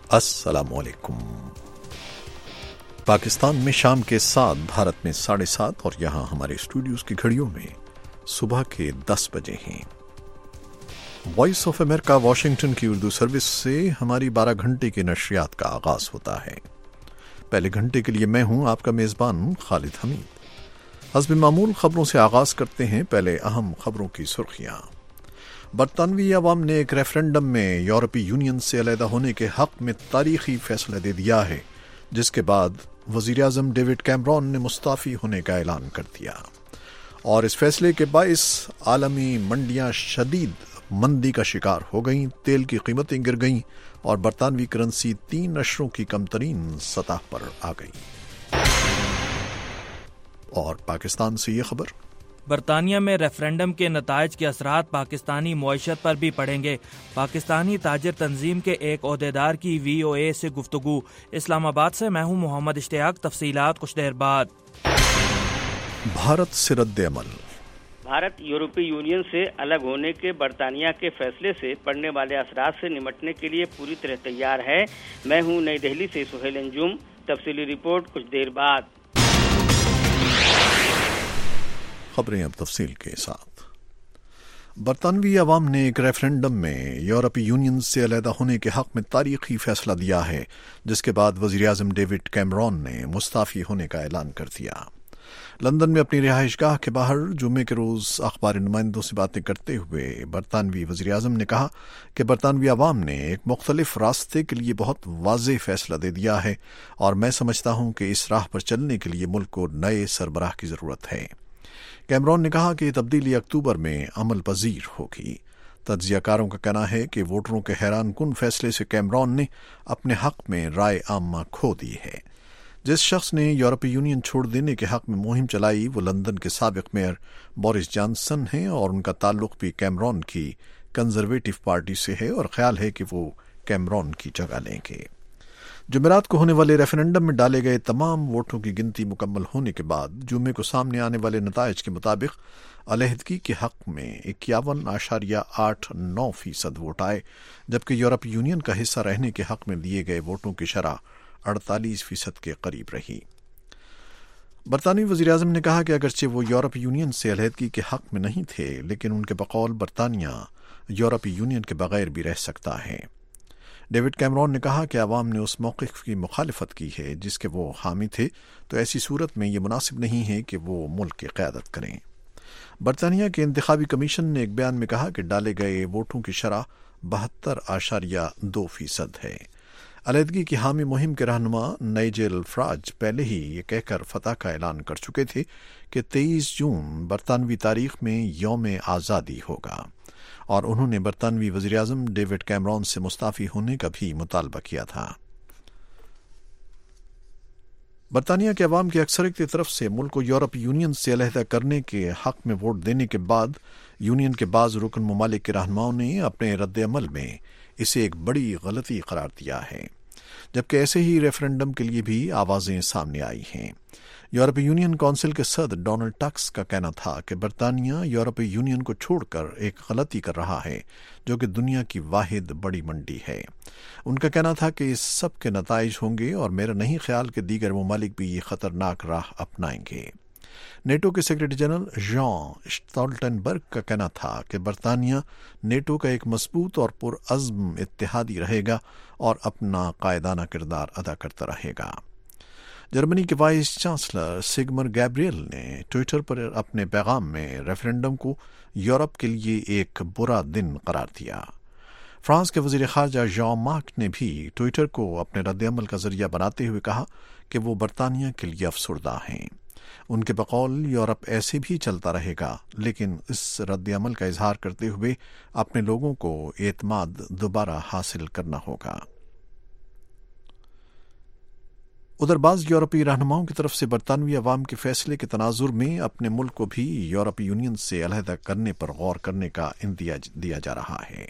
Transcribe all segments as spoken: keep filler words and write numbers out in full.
السلام علیکم۔ پاکستان میں شام کے سات، بھارت میں ساڑھے سات اور یہاں ہمارے اسٹوڈیوز کی گھڑیوں میں صبح کے دس بجے ہیں۔ وائس آف امریکہ واشنگٹن کی اردو سروس سے ہماری بارہ گھنٹے کی نشریات کا آغاز ہوتا ہے۔ پہلے گھنٹے کے لیے میں ہوں آپ کا میزبان خالد حمید۔ حسب معمول خبروں سے آغاز کرتے ہیں۔ پہلے اہم خبروں کی سرخیاں۔ برطانوی عوام نے ایک ریفرنڈم میں یورپی یونین سے علیحدہ ہونے کے حق میں تاریخی فیصلہ دے دیا ہے، جس کے بعد وزیر اعظم ڈیوڈ کیمرون نے مستعفی ہونے کا اعلان کر دیا، اور اس فیصلے کے باعث عالمی منڈیاں شدید مندی کا شکار ہو گئیں، تیل کی قیمتیں گر گئیں اور برطانوی کرنسی تین اشروں کی کم ترین سطح پر آ گئی۔ اور پاکستان سے یہ خبر، برطانیہ میں ریفرنڈم کے نتائج کے اثرات پاکستانی معیشت پر بھی پڑیں گے۔ پاکستانی تاجر تنظیم کے ایک عہدیدار کی وی او اے سے گفتگو۔ اسلام آباد سے میں ہوں محمد اشتیاق، تفصیلات کچھ دیر بعد۔ بھارت سے رد عمل۔ بھارت یورپی یونین سے الگ ہونے کے برطانیہ کے فیصلے سے پڑنے والے اثرات سے نمٹنے کے لیے پوری طرح تیار ہے۔ میں ہوں نئی دہلی سے سہیل انجم، تفصیلی رپورٹ کچھ دیر بعد۔ خبریں اب تفصیل کے ساتھ۔ برطانوی عوام نے ایک ریفرنڈم میں یورپی یونین سے علیحدہ ہونے کے حق میں تاریخی فیصلہ دیا ہے، جس کے بعد وزیر اعظم ڈیوڈ کیمرون نے مستعفی ہونے کا اعلان کر دیا۔ لندن میں اپنی رہائش گاہ کے باہر جمعے کے روز اخباری نمائندوں سے باتیں کرتے ہوئے برطانوی وزیر اعظم نے کہا کہ برطانوی عوام نے ایک مختلف راستے کے لیے بہت واضح فیصلہ دے دیا ہے، اور میں سمجھتا ہوں کہ اس راہ پر چلنے کے لیے ملک کو نئے سربراہ کی ضرورت ہے۔ کیمرون نے کہا کہ یہ تبدیلی اکتوبر میں عمل پذیر ہوگی۔ تجزیہ کاروں کا کہنا ہے کہ ووٹروں کے حیران کن فیصلے سے کیمرون نے اپنے حق میں رائے عامہ کھو دی ہے۔ جس شخص نے یورپی یونین چھوڑ دینے کے حق میں مہم چلائی وہ لندن کے سابق میئر بورس جانسن ہیں، اور ان کا تعلق بھی کیمرون کی کنزرویٹو پارٹی سے ہے، اور خیال ہے کہ وہ کیمرون کی جگہ لیں گے۔ جمعرات کو ہونے والے ریفرنڈم میں ڈالے گئے تمام ووٹوں کی گنتی مکمل ہونے کے بعد جمعے کو سامنے آنے والے نتائج کے مطابق علیحدگی کے حق میں اکیاون اشاریہ آٹھ نو فیصد ووٹ آئے، جبکہ یورپی یونین کا حصہ رہنے کے حق میں دیے گئے ووٹوں کی شرح اڑتالیس فیصد کے قریب رہی۔ برطانوی وزیر اعظم نے کہا کہ اگرچہ وہ یورپی یونین سے علیحدگی کے حق میں نہیں تھے، لیکن ان کے بقول برطانیہ یورپی یونین کے بغیر بھی رہ سکتا ہے۔ ڈیوڈ کیمرون نے کہا کہ عوام نے اس موقف کی مخالفت کی ہے جس کے وہ حامی تھے، تو ایسی صورت میں یہ مناسب نہیں ہے کہ وہ ملک کی قیادت کریں۔ برطانیہ کے انتخابی کمیشن نے ایک بیان میں کہا کہ ڈالے گئے ووٹوں کی شرح بہتر اشاریہ دو فیصد ہے۔ علیحدگی کی حامی مہم کے رہنما نائجل فراج پہلے ہی یہ کہہ کر فتح کا اعلان کر چکے تھے کہ تیئیس جون برطانوی تاریخ میں یوم آزادی ہوگا، اور انہوں نے برطانوی وزیر اعظم ڈیوڈ کیمرون سے مستعفی ہونے کا بھی مطالبہ کیا تھا۔ برطانیہ کے عوام کی اکثریت کی طرف سے ملک کو یورپی یونین سے علیحدہ کرنے کے حق میں ووٹ دینے کے بعد یونین کے بعض رکن ممالک کے رہنماؤں نے اپنے رد عمل میں اسے ایک بڑی غلطی قرار دیا ہے، جبکہ ایسے ہی ریفرنڈم کے لیے بھی آوازیں سامنے آئی ہیں۔ یورپی یونین کونسل کے صدر ڈونلڈ ٹسک کا کہنا تھا کہ برطانیہ یورپی یونین کو چھوڑ کر ایک غلطی کر رہا ہے جو کہ دنیا کی واحد بڑی منڈی ہے۔ ان کا کہنا تھا کہ اس سب کے نتائج ہوں گے، اور میرا نہیں خیال کہ دیگر ممالک بھی یہ خطرناک راہ اپنائیں گے۔ نیٹو کے سیکرٹری جنرل جان اسٹولٹنبرگ کا کہنا تھا کہ برطانیہ نیٹو کا ایک مضبوط اور پرعزم اتحادی رہے گا اور اپنا قائدانہ کردار ادا کرتا رہے گا۔ جرمنی کے وائس چانسلر سیگمر گیبریل نے ٹوئٹر پر اپنے پیغام میں ریفرنڈم کو یورپ کے لیے ایک برا دن قرار دیا۔ فرانس کے وزیر خارجہ ژان مارک نے بھی ٹوئٹر کو اپنے رد عمل کا ذریعہ بناتے ہوئے کہا کہ وہ برطانیہ کے لیے افسردہ ہیں۔ ان کے بقول یورپ ایسے بھی چلتا رہے گا، لیکن اس رد عمل کا اظہار کرتے ہوئے اپنے لوگوں کو اعتماد دوبارہ حاصل کرنا ہوگا۔ ادھر بعض یورپی رہنماؤں کی طرف سے برطانوی عوام کے فیصلے کے تناظر میں اپنے ملک کو بھی یورپی یونین سے علیحدہ کرنے پر غور کرنے کا اندیاج دیا جا رہا ہے۔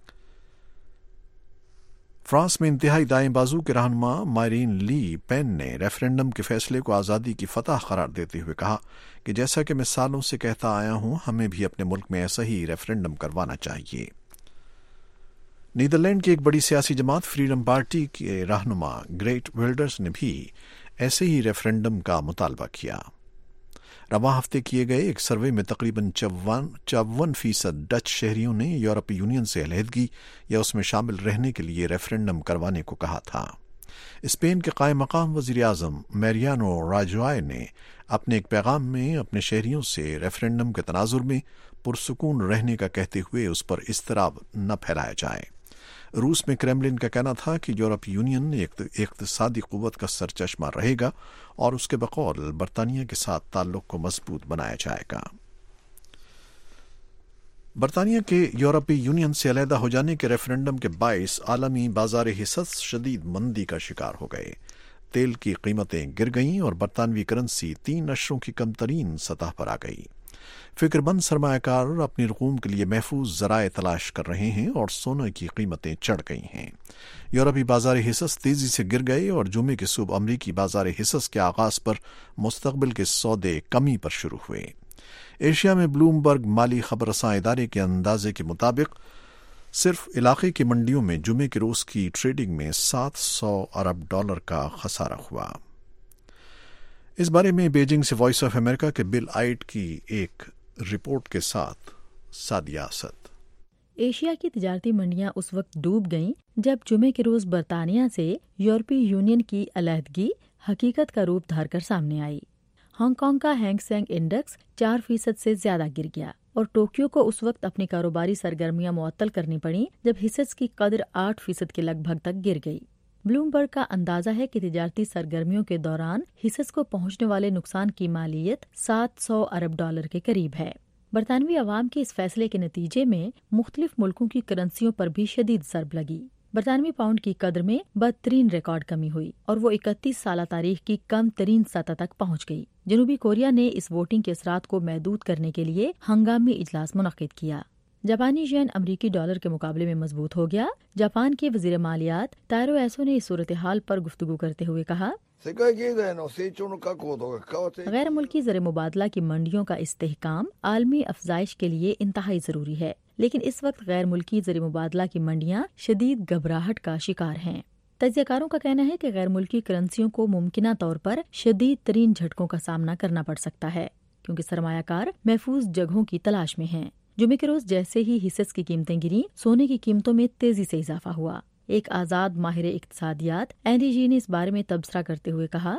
فرانس میں انتہائی دائیں بازو کے رہنما مارین لی پین نے ریفرنڈم کے فیصلے کو آزادی کی فتح قرار دیتے ہوئے کہا کہ جیسا کہ میں سالوں سے کہتا آیا ہوں، ہمیں بھی اپنے ملک میں ایسا ہی ریفرنڈم کروانا چاہیے۔ نیدرلینڈ کی ایک بڑی سیاسی جماعت فریڈم پارٹی کے رہنما گریٹ ویلڈرز نے بھی ایسے ہی ریفرنڈم کا مطالبہ کیا۔ رواں ہفتے کیے گئے ایک سروے میں تقریباً چون فیصد ڈچ شہریوں نے یورپی یونین سے علیحدگی یا اس میں شامل رہنے کے لیے ریفرنڈم کروانے کو کہا تھا۔ اسپین کے قائم مقام وزیر اعظم میریانو راجوائے نے اپنے ایک پیغام میں اپنے شہریوں سے ریفرنڈم کے تناظر میں پرسکون رہنے کا کہتے ہوئے اس پر اضطراب نہ پھیلایا جائے۔ روس میں کریملن کا کہنا تھا کہ یورپی یونین ایک اقتصادی قوت کا سرچشمہ رہے گا اور اس کے بقول برطانیہ کے ساتھ تعلق کو مضبوط بنایا جائے گا۔ برطانیہ کے یورپی یونین سے علیحدہ ہو جانے کے ریفرنڈم کے باعث عالمی بازار حصص شدید مندی کا شکار ہو گئے۔ تیل کی قیمتیں گر گئیں اور برطانوی کرنسی تین اشروں کی کم ترین سطح پر آ گئی۔ فکر مند سرمایہ کار اپنی رقوم کے لیے محفوظ ذرائع تلاش کر رہے ہیں اور سونے کی قیمتیں چڑھ گئی ہیں۔ یورپی بازار حصص تیزی سے گر گئے اور جمعے کے صبح امریکی بازار حصص کے آغاز پر مستقبل کے سودے کمی پر شروع ہوئے۔ ایشیا میں بلومبرگ مالی خبر رساں ادارے کے اندازے کے مطابق صرف علاقے کی منڈیوں میں جمعے کے روز کی ٹریڈنگ میں سات سو ارب ڈالر کا خسارہ ہوا۔ اس بارے میں بیجنگ سے وائس آف امریکہ کے بل آئٹ کی ایک رپورٹ کے ساتھ سادیہ اسد۔ ایشیا کی تجارتی منڈیاں اس وقت ڈوب گئیں جب جمعے کے روز برطانیہ سے یورپی یونین کی علیحدگی حقیقت کا روپ دھار کر سامنے آئی۔ ہانگ کانگ کا ہینگ سینگ انڈیکس چار فیصد سے زیادہ گر گیا اور ٹوکیو کو اس وقت اپنی کاروباری سرگرمیاں معطل کرنی پڑیں جب حصص کی قدر آٹھ فیصد کے لگ بھگ تک گر گئی۔ بلومبرگ کا اندازہ ہے کہ تجارتی سرگرمیوں کے دوران حصص کو پہنچنے والے نقصان کی مالیت سات سو ارب ڈالر کے قریب ہے۔ برطانوی عوام کے اس فیصلے کے نتیجے میں مختلف ملکوں کی کرنسیوں پر بھی شدید ضرب لگی۔ برطانوی پاؤنڈ کی قدر میں بدترین ریکارڈ کمی ہوئی اور وہ اکتیس سالہ تاریخ کی کم ترین سطح تک پہنچ گئی۔ جنوبی کوریا نے اس ووٹنگ کے اثرات کو محدود کرنے کے لیے ہنگامی اجلاس منعقد کیا۔ جاپانی ین امریکی ڈالر کے مقابلے میں مضبوط ہو گیا۔ جاپان کے وزیر مالیات تائرو ایسو نے اس صورتحال پر گفتگو کرتے ہوئے کہا، غیر ملکی زر مبادلہ کی منڈیوں کا استحکام عالمی افزائش کے لیے انتہائی ضروری ہے، لیکن اس وقت غیر ملکی زر مبادلہ کی منڈیاں شدید گھبراہٹ کا شکار ہیں۔ تجزیہ کاروں کا کہنا ہے کہ غیر ملکی کرنسیوں کو ممکنہ طور پر شدید ترین جھٹکوں کا سامنا کرنا پڑ سکتا ہے کیونکہ سرمایہ کار محفوظ جگہوں کی تلاش میں ہیں۔ جمعے کے روز جیسے ہی حصص کی قیمتیں گریں، سونے کی قیمتوں میں تیزی سے اضافہ ہوا۔ ایک آزاد ماہر اقتصادیات اینڈی جی نے اس بارے میں تبصرہ کرتے ہوئے کہا،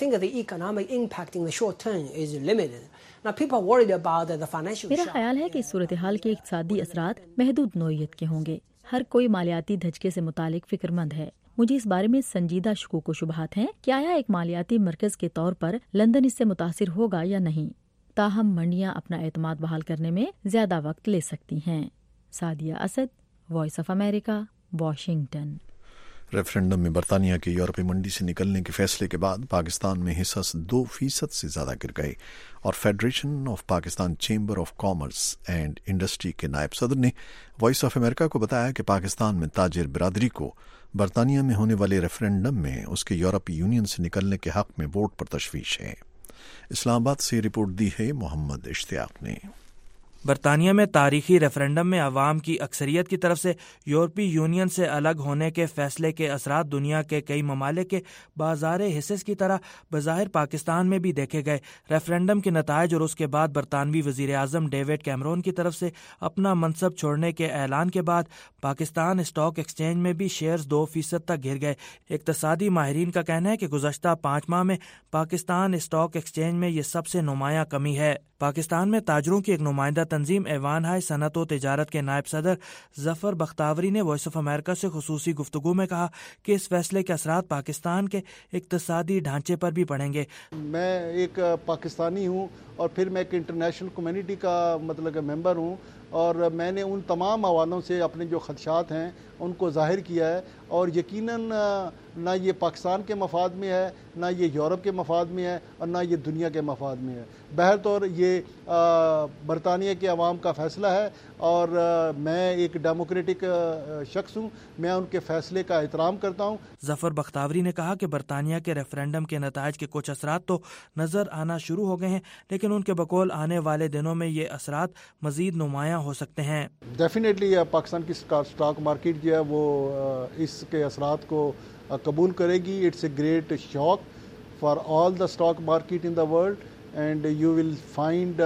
میرا خیال ہے کہ اس صورتحال کے اقتصادی اثرات محدود نوعیت کے ہوں گے۔ ہر کوئی مالیاتی دھچکے سے متعلق فکر مند ہے۔ مجھے اس بارے میں سنجیدہ شکوک و شبہات ہیں کہ آیا ایک مالیاتی مرکز کے طور پر لندن اس سے متاثر ہوگا یا نہیں، تاہم منڈیاں اپنا اعتماد بحال کرنے میں زیادہ وقت لے سکتی ہیں۔ Sadia Asad, voice of America, Washington. Referendum میں برطانیہ کے یورپی منڈی سے نکلنے کے فیصلے کے بعد پاکستان میں حصص دو فیصد سے زیادہ گر گئے اور federation of Pakistan chamber of commerce and industry کے نائب صدر نے وائس آف امریکہ کو بتایا کہ پاکستان میں تاجر برادری کو برطانیہ میں ہونے والے ریفرنڈم میں اس کے یورپی یونین سے نکلنے کے حق میں ووٹ پر تشویش ہے۔ اسلام آباد سے رپورٹ دی ہے محمد اشتیاق نے۔ برطانیہ میں تاریخی ریفرنڈم میں عوام کی اکثریت کی طرف سے یورپی یونین سے الگ ہونے کے فیصلے کے اثرات دنیا کے کئی ممالک کے بازار حصص کی طرح بظاہر پاکستان میں بھی دیکھے گئے۔ ریفرنڈم کے نتائج اور اس کے بعد برطانوی وزیر اعظم ڈیوڈ کیمرون کی طرف سے اپنا منصب چھوڑنے کے اعلان کے بعد پاکستان اسٹاک ایکسچینج میں بھی شیئرز دو فیصد تک گر گئے۔ اقتصادی ماہرین کا کہنا ہے کہ گزشتہ پانچ ماہ میں پاکستان اسٹاک ایکسچینج میں یہ سب سے نمایاں کمی ہے۔ پاکستان میں تاجروں کی ایک نمائندہ تنظیم ایوان ہائے صنعت و تجارت کے نائب صدر ظفر بختاوری نے وائس آف امریکہ سے خصوصی گفتگو میں کہا کہ اس فیصلے کے اثرات پاکستان کے اقتصادی ڈھانچے پر بھی پڑیں گے۔ میں ایک پاکستانی ہوں اور پھر میں ایک انٹرنیشنل کمیونٹی کا مطلب کہ ممبر ہوں، اور میں نے ان تمام حوالوں سے اپنے جو خدشات ہیں ان کو ظاہر کیا ہے، اور یقیناً نہ یہ پاکستان کے مفاد میں ہے، نہ یہ یورپ کے مفاد میں ہے، اور نہ یہ دنیا کے مفاد میں ہے۔ بہرطور یہ برطانیہ کے عوام کا فیصلہ ہے، اور میں ایک ڈیموکریٹک شخص ہوں، میں ان کے فیصلے کا احترام کرتا ہوں۔ ظفر بختاوری نے کہا کہ برطانیہ کے ریفرینڈم کے نتائج کے کچھ اثرات تو نظر آنا شروع ہو گئے ہیں، لیکن ان کے بقول آنے والے دنوں میں یہ اثرات مزید نمایاں ہو سکتے ہیں۔ ڈیفینیٹلی پاکستان کی اسٹاک مارکیٹ جو ہے وہ اس کے اثرات کو قبول کرے گی۔ It's a great shock for all the stock market in the world, and you will find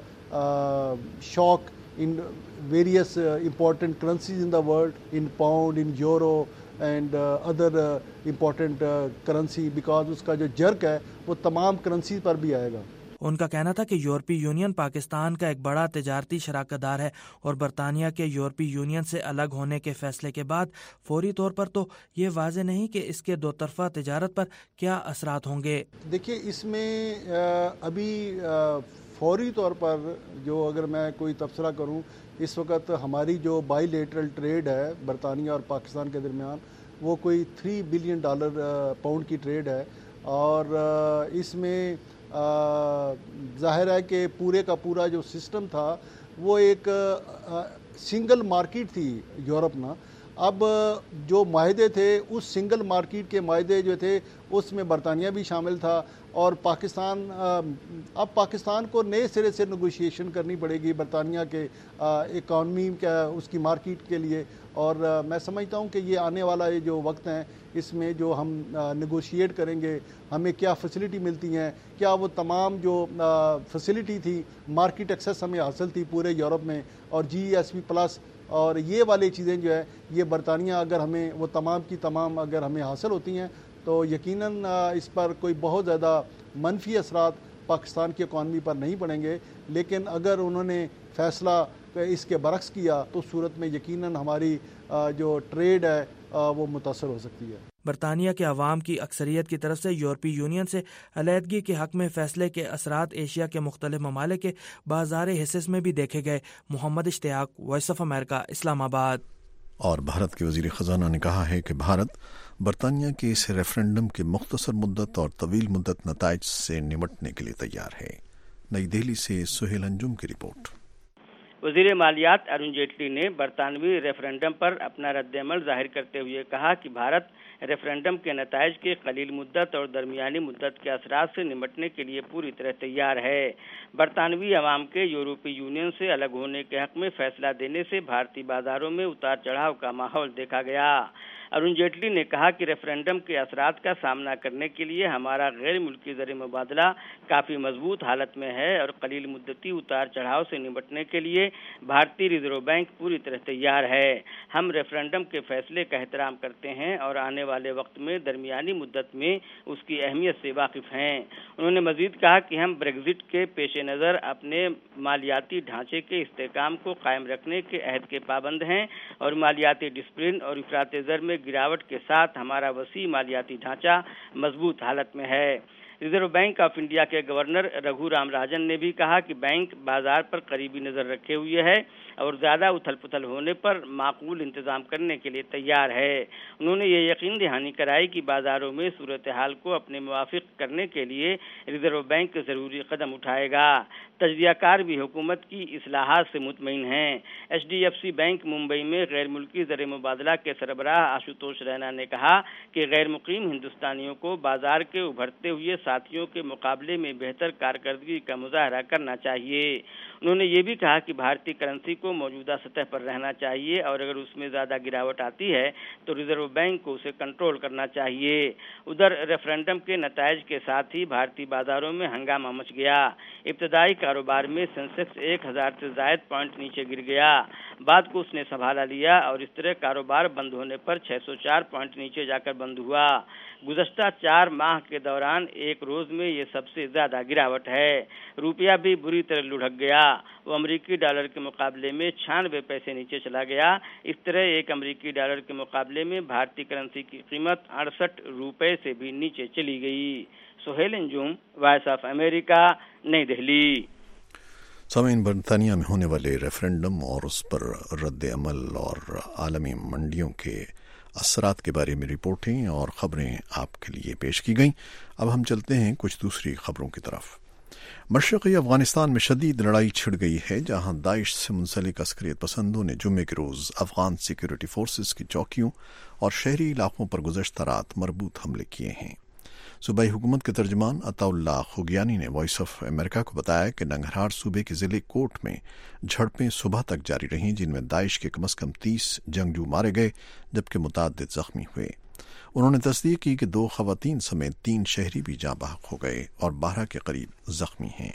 shock in various uh, important currencies in the world, in pound, in euro and uh, other uh, important uh, currency, because اس کا جو jerk ہے وہ تمام currencies پر بھی آئے گا۔ ان کا کہنا تھا کہ یورپی یونین پاکستان کا ایک بڑا تجارتی شراکت دار ہے، اور برطانیہ کے یورپی یونین سے الگ ہونے کے فیصلے کے بعد فوری طور پر تو یہ واضح نہیں کہ اس کے دو طرفہ تجارت پر کیا اثرات ہوں گے۔ دیکھیے اس میں ابھی فوری طور پر جو اگر میں کوئی تبصرہ کروں، اس وقت ہماری جو بائی لیٹرل ٹریڈ ہے برطانیہ اور پاکستان کے درمیان وہ کوئی تھری بلین ڈالر پاؤنڈ کی ٹریڈ ہے، اور اس میں ظاہر ہے کہ پورے کا پورا جو سسٹم تھا وہ ایک سنگل مارکیٹ تھی یورپ نا۔ اب جو معاہدے تھے اس سنگل مارکیٹ کے معاہدے جو تھے اس میں برطانیہ بھی شامل تھا، اور پاکستان اب پاکستان کو نئے سرے سے نیگوشیشن کرنی پڑے گی برطانیہ کے اکانومی کا اس کی مارکیٹ کے لیے، اور میں سمجھتا ہوں کہ یہ آنے والا یہ جو وقت ہیں اس میں جو ہم نیگوشیٹ کریں گے، ہمیں کیا فیسلٹی ملتی ہیں، کیا وہ تمام جو فیسلٹی تھی مارکیٹ ایکسیس ہمیں حاصل تھی پورے یورپ میں، اور جی ایس پی پلس اور یہ والی چیزیں جو ہے یہ برطانیہ اگر ہمیں وہ تمام کی تمام اگر ہمیں حاصل ہوتی ہیں تو یقیناً اس پر کوئی بہت زیادہ منفی اثرات پاکستان کی اکانومی پر نہیں پڑیں گے، لیکن اگر انہوں نے فیصلہ اس کے برعکس کیا تو صورت میں یقیناً ہماری جو ٹریڈ ہے وہ متاثر ہو سکتی ہے۔ برطانیہ کے عوام کی اکثریت کی طرف سے یورپی یونین سے علیحدگی کے حق میں فیصلے کے اثرات ایشیا کے مختلف ممالک کے بازار حصص میں بھی دیکھے گئے۔ محمد اشتیاق، وائس آف امریکہ، اسلام آباد۔ اور بھارت کے وزیر خزانہ نے کہا ہے کہ بھارت برطانیہ کے اس ریفرنڈم کے مختصر مدت اور طویل مدت نتائج سے نمٹنے کے لیے تیار ہے۔ نئی دہلی سے سہیل انجم کی رپورٹ۔ وزیر مالیات ارون جیٹلی نے برطانوی ریفرنڈم پر اپنا رد عمل ظاہر کرتے ہوئے کہا کہ بھارت ریفرنڈم کے نتائج کے قلیل مدت اور درمیانی مدت کے اثرات سے نمٹنے کے لیے پوری طرح تیار ہے۔ برطانوی عوام کے یورپی یونین سے الگ ہونے کے حق میں فیصلہ دینے سے بھارتی بازاروں میں اتار چڑھاؤ کا ماحول دیکھا گیا۔ ارون جیٹلی نے کہا کہ ریفرنڈم کے اثرات کا سامنا کرنے کے لیے ہمارا غیر ملکی زر مبادلہ کافی مضبوط حالت میں ہے، اور قلیل مدتی اتار چڑھاؤ سے نمٹنے کے لیے بھارتی ریزرو بینک پوری طرح تیار ہے۔ ہم ریفرنڈم کے فیصلے کا احترام کرتے ہیں اور آنے والے وقت میں درمیانی مدت میں اس کی اہمیت سے واقف ہیں۔ انہوں نے مزید کہا کہ ہم بریگزٹ کے پیش نظر اپنے مالیاتی ڈھانچے کے استحکام کو قائم رکھنے کے عہد کے پابند ہیں، اور مالیاتی ڈسپلن اور افراط زر میں گراوٹ کے ساتھ ہمارا وسیع مالیاتی ڈھانچہ مضبوط حالت میں ہے۔ ریزرو بینک آف انڈیا کے گورنر رگھو رام راجن نے بھی کہا کہ بینک بازار پر قریبی نظر رکھے ہوئے ہے اور زیادہ اتھل پتھل ہونے پر معقول انتظام کرنے کے لیے تیار ہے۔ انہوں نے یہ یقین دہانی کرائی کہ بازاروں میں صورتحال کو اپنے موافق کرنے کے لیے ریزرو بینک ضروری قدم اٹھائے گا۔ تجزیہ کار بھی حکومت کی اصلاحات سے مطمئن ہیں۔ H D F C bank Mumbai میں غیر ملکی زر مبادلہ کے سربراہ آشوتوش رینا نے کہا کہ غیر مقیم ہندوستانیوں کو بازار کے ابھرتے ہوئے ساتھیوں کے مقابلے میں بہتر کارکردگی کا مظاہرہ کرنا چاہیے۔ انہوں نے یہ بھی کہا کہ بھارتی کرنسی کو موجودہ سطح پر رہنا چاہیے، اور اگر اس میں زیادہ گراوٹ آتی ہے تو ریزرو بینک کو اسے کنٹرول کرنا چاہیے۔ ادھر ریفرنڈم کے نتائج کے ساتھ ہی بھارتی بازاروں میں ہنگامہ مچ گیا۔ ابتدائی کاروبار میں سینسیکس ایک ہزار سے زائد پوائنٹ نیچے گر گیا، بعد کو اس نے سنبھالا لیا اور اس طرح کاروبار بند ہونے پر چھ سو چار پوائنٹ نیچے جا کر بند ہوا۔ گزشتہ چار ماہ کے دوران ایک روز میں یہ سب سے زیادہ گراوٹ ہے۔ روپیہ بھی بری طرح لڑھک گیا، وہ امریکی ڈالر کے مقابلے میں چھیانوے پیسے نیچے چلا گیا۔ اس طرح ایک امریکی ڈالر کے مقابلے میں بھارتی کرنسی کی قیمت اڑسٹھ روپے سے بھی نیچے چلی گئی۔ Sohail Anjum, voice of America, نئی دہلی۔ سامعین، برطانیہ میں ہونے والے ریفرنڈم اور اس پر رد عمل اور عالمی منڈیوں کے اثرات کے بارے میں رپورٹیں اور خبریں آپ کے لیے پیش کی گئیں۔ اب ہم چلتے ہیں کچھ دوسری خبروں کی طرف۔ مشرقی افغانستان میں شدید لڑائی چھڑ گئی ہے، جہاں داعش سے منسلک عسکریت پسندوں نے جمعے کے روز افغان سیکیورٹی فورسز کی چوکیوں اور شہری علاقوں پر گزشتہ رات مربوط حملے کیے ہیں۔ صوبائی حکومت کے ترجمان عطا اللہ خوگیانی نے وائس آف امریکہ کو بتایا کہ ننگرہار صوبے کے ضلع کوٹ میں جھڑپیں صبح تک جاری رہیں، جن میں داعش کے کم از کم تیس جنگجو مارے گئے جبکہ متعدد زخمی ہوئے۔ انہوں نے تصدیق کی کہ دو خواتین سمیت تین شہری بھی جاں بحق ہو گئے اور بارہ کے قریب زخمی ہیں۔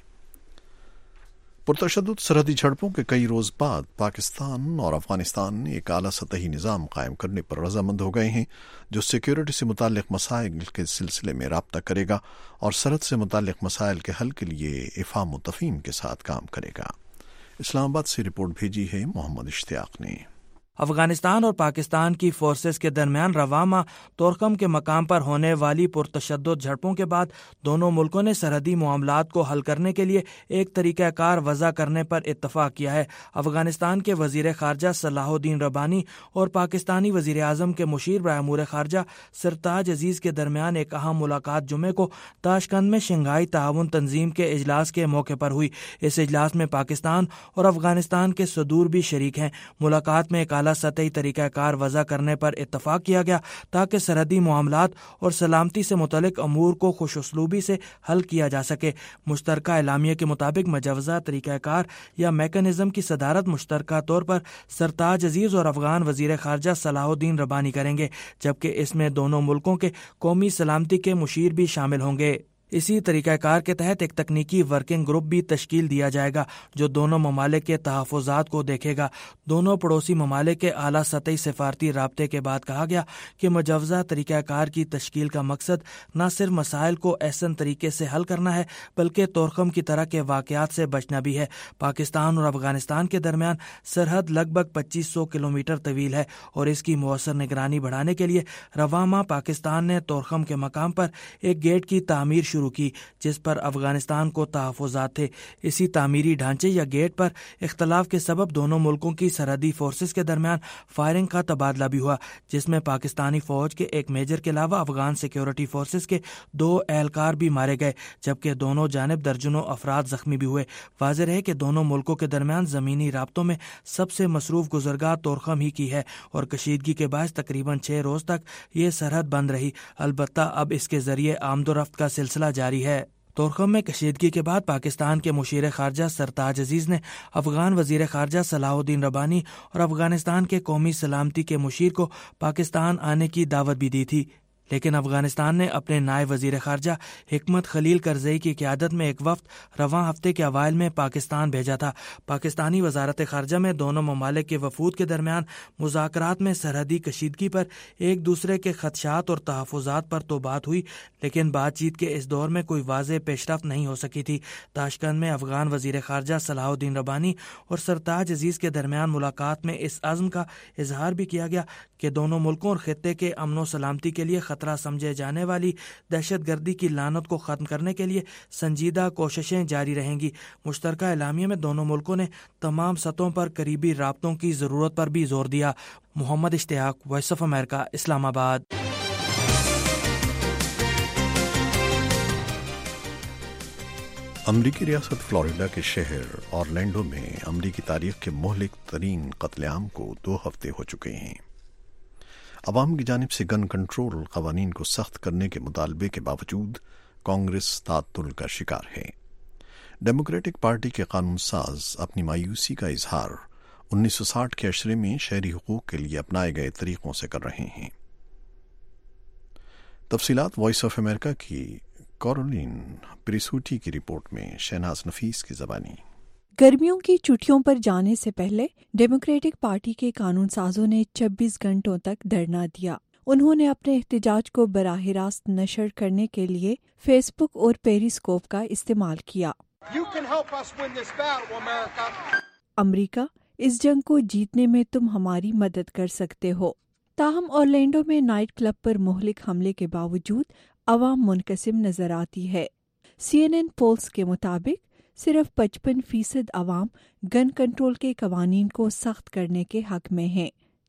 پرتشدد سرحدی جھڑپوں کے کئی روز بعد پاکستان اور افغانستان ایک اعلیٰ سطحی نظام قائم کرنے پر رضامند ہو گئے ہیں، جو سیکیورٹی سے متعلق مسائل کے سلسلے میں رابطہ کرے گا اور سرحد سے متعلق مسائل کے حل کے لیے افہام و تفہیم کے ساتھ کام کرے گا۔ اسلام آباد سے رپورٹ بھیجی ہے محمد اشتیاق نے۔ افغانستان اور پاکستان کی فورسز کے درمیان رواں ماہ تورخم کے مقام پر ہونے والی پرتشدد جھڑپوں کے بعد دونوں ملکوں نے سرحدی معاملات کو حل کرنے کے لیے ایک طریقہ کار وضع کرنے پر اتفاق کیا ہے۔ افغانستان کے وزیر خارجہ صلاح الدین ربانی اور پاکستانی وزیر اعظم کے مشیر برائے امور خارجہ سرتاج عزیز کے درمیان ایک اہم ملاقات جمعے کو تاشقند میں شنگھائی تعاون تنظیم کے اجلاس کے موقع پر ہوئی۔ اس اجلاس میں پاکستان اور افغانستان کے صدور بھی شریک ہیں۔ ملاقات میں ایک اعلیٰ سطحی طریقہ کار وضع کرنے پر اتفاق کیا گیا تاکہ سرحدی معاملات اور سلامتی سے متعلق امور کو خوش اسلوبی سے حل کیا جا سکے۔ مشترکہ اعلامیہ کے مطابق مجوزہ طریقہ کار یا میکانزم کی صدارت مشترکہ طور پر سرتاج عزیز اور افغان وزیر خارجہ صلاح الدین ربانی کریں گے، جبکہ اس میں دونوں ملکوں کے قومی سلامتی کے مشیر بھی شامل ہوں گے۔ اسی طریقہ کار کے تحت ایک تکنیکی ورکنگ گروپ بھی تشکیل دیا جائے گا جو دونوں ممالک کے تحفظات کو دیکھے گا۔ دونوں پڑوسی ممالک کے اعلیٰ سطحی سفارتی رابطے کے بعد کہا گیا کہ مجوزہ طریقہ کار کی تشکیل کا مقصد نہ صرف مسائل کو احسن طریقے سے حل کرنا ہے بلکہ تورخم کی طرح کے واقعات سے بچنا بھی ہے۔ پاکستان اور افغانستان کے درمیان سرحد لگ بھگ پچیس سو کلومیٹر طویل ہے اور اس کی مؤثر نگرانی بڑھانے کے لیے رواں ماہ پاکستان نے تورخم کے مقام پر ایک گیٹ کی تعمیر شروع کی جس پر افغانستان کو تحفظات تھے۔ اسی تعمیری ڈھانچے یا گیٹ پر اختلاف کے سبب دونوں ملکوں کی سرحدی فورسز کے درمیان فائرنگ کا تبادلہ بھی ہوا، جس میں پاکستانی فوج کے ایک میجر کے علاوہ افغان سیکیورٹی فورسز کے دو اہلکار بھی مارے گئے جبکہ دونوں جانب درجنوں افراد زخمی بھی ہوئے۔ واضح ہے کہ دونوں ملکوں کے درمیان زمینی رابطوں میں سب سے مصروف گزرگاہ تورخم ہی کی ہے اور کشیدگی کے باعث تقریباً چھ روز تک یہ سرحد بند رہی۔ البتہ اب اس کے ذریعے آمد و رفت کا سلسلہ جاری ہے۔ تورخم میں کشیدگی کے بعد پاکستان کے مشیر خارجہ سرتاج عزیز نے افغان وزیر خارجہ صلاح الدین ربانی اور افغانستان کے قومی سلامتی کے مشیر کو پاکستان آنے کی دعوت بھی دی تھی، لیکن افغانستان نے اپنے نائب وزیر خارجہ حکمت خلیل کرزئی کی قیادت میں ایک وفد رواں ہفتے کے اوائل میں پاکستان بھیجا تھا۔ پاکستانی وزارت خارجہ میں دونوں ممالک کے وفود کے درمیان مذاکرات میں سرحدی کشیدگی پر ایک دوسرے کے خدشات اور تحفظات پر تو بات ہوئی، لیکن بات چیت کے اس دور میں کوئی واضح پیش رفت نہیں ہو سکی تھی۔ تاشقند میں افغان وزیر خارجہ صلاح الدین ربانی اور سرتاج عزیز کے درمیان ملاقات میں اس عزم کا اظہار بھی کیا گیا کہ دونوں ملکوں اور خطے کے امن و سلامتی کے لیے خطرہ سمجھے جانے والی دہشت گردی کی لعنت کو ختم کرنے کے لیے سنجیدہ کوششیں جاری رہیں گی۔ مشترکہ اعلامیہ میں دونوں ملکوں نے تمام سطحوں پر قریبی رابطوں کی ضرورت پر بھی زور دیا۔ محمد اشتیاق، وائس آف امریکہ، اسلام آباد۔ امریکی ریاست فلوریڈا کے شہر اورلینڈو میں امریکی تاریخ کے مہلک ترین قتل عام کو دو ہفتے ہو چکے ہیں۔ عوام کی جانب سے گن کنٹرول قوانین کو سخت کرنے کے مطالبے کے باوجود کانگریس تعطل کا شکار ہے۔ ڈیموکریٹک پارٹی کے قانون ساز اپنی مایوسی کا اظہار انیس سو ساٹھ کے عشرے میں شہری حقوق کے لیے اپنائے گئے طریقوں سے کر رہے ہیں۔ تفصیلات وائس آف امریکہ کی کورولین پریسوٹی کی رپورٹ میں، شہناز نفیس کی زبانی۔ گرمیوں کی چھٹیوں پر جانے سے پہلے ڈیموکریٹک پارٹی کے قانون سازوں نے چوبیس گھنٹوں تک دھرنا دیا۔ انہوں نے اپنے احتجاج کو براہ راست نشر کرنے کے لیے فیس بک اور پیریسکوپ کا استعمال کیا۔ امریکہ، اس جنگ کو جیتنے میں تم ہماری مدد کر سکتے ہو۔ تاہم اورلینڈو میں نائٹ کلب پر مہلک حملے کے باوجود عوام منقسم نظر آتی ہے۔ سی این این پولز کے مطابق صرف پچپن فیصد عوام گن کنٹرول کے قوانین کو سخت کرنے کے حق میں ہیں،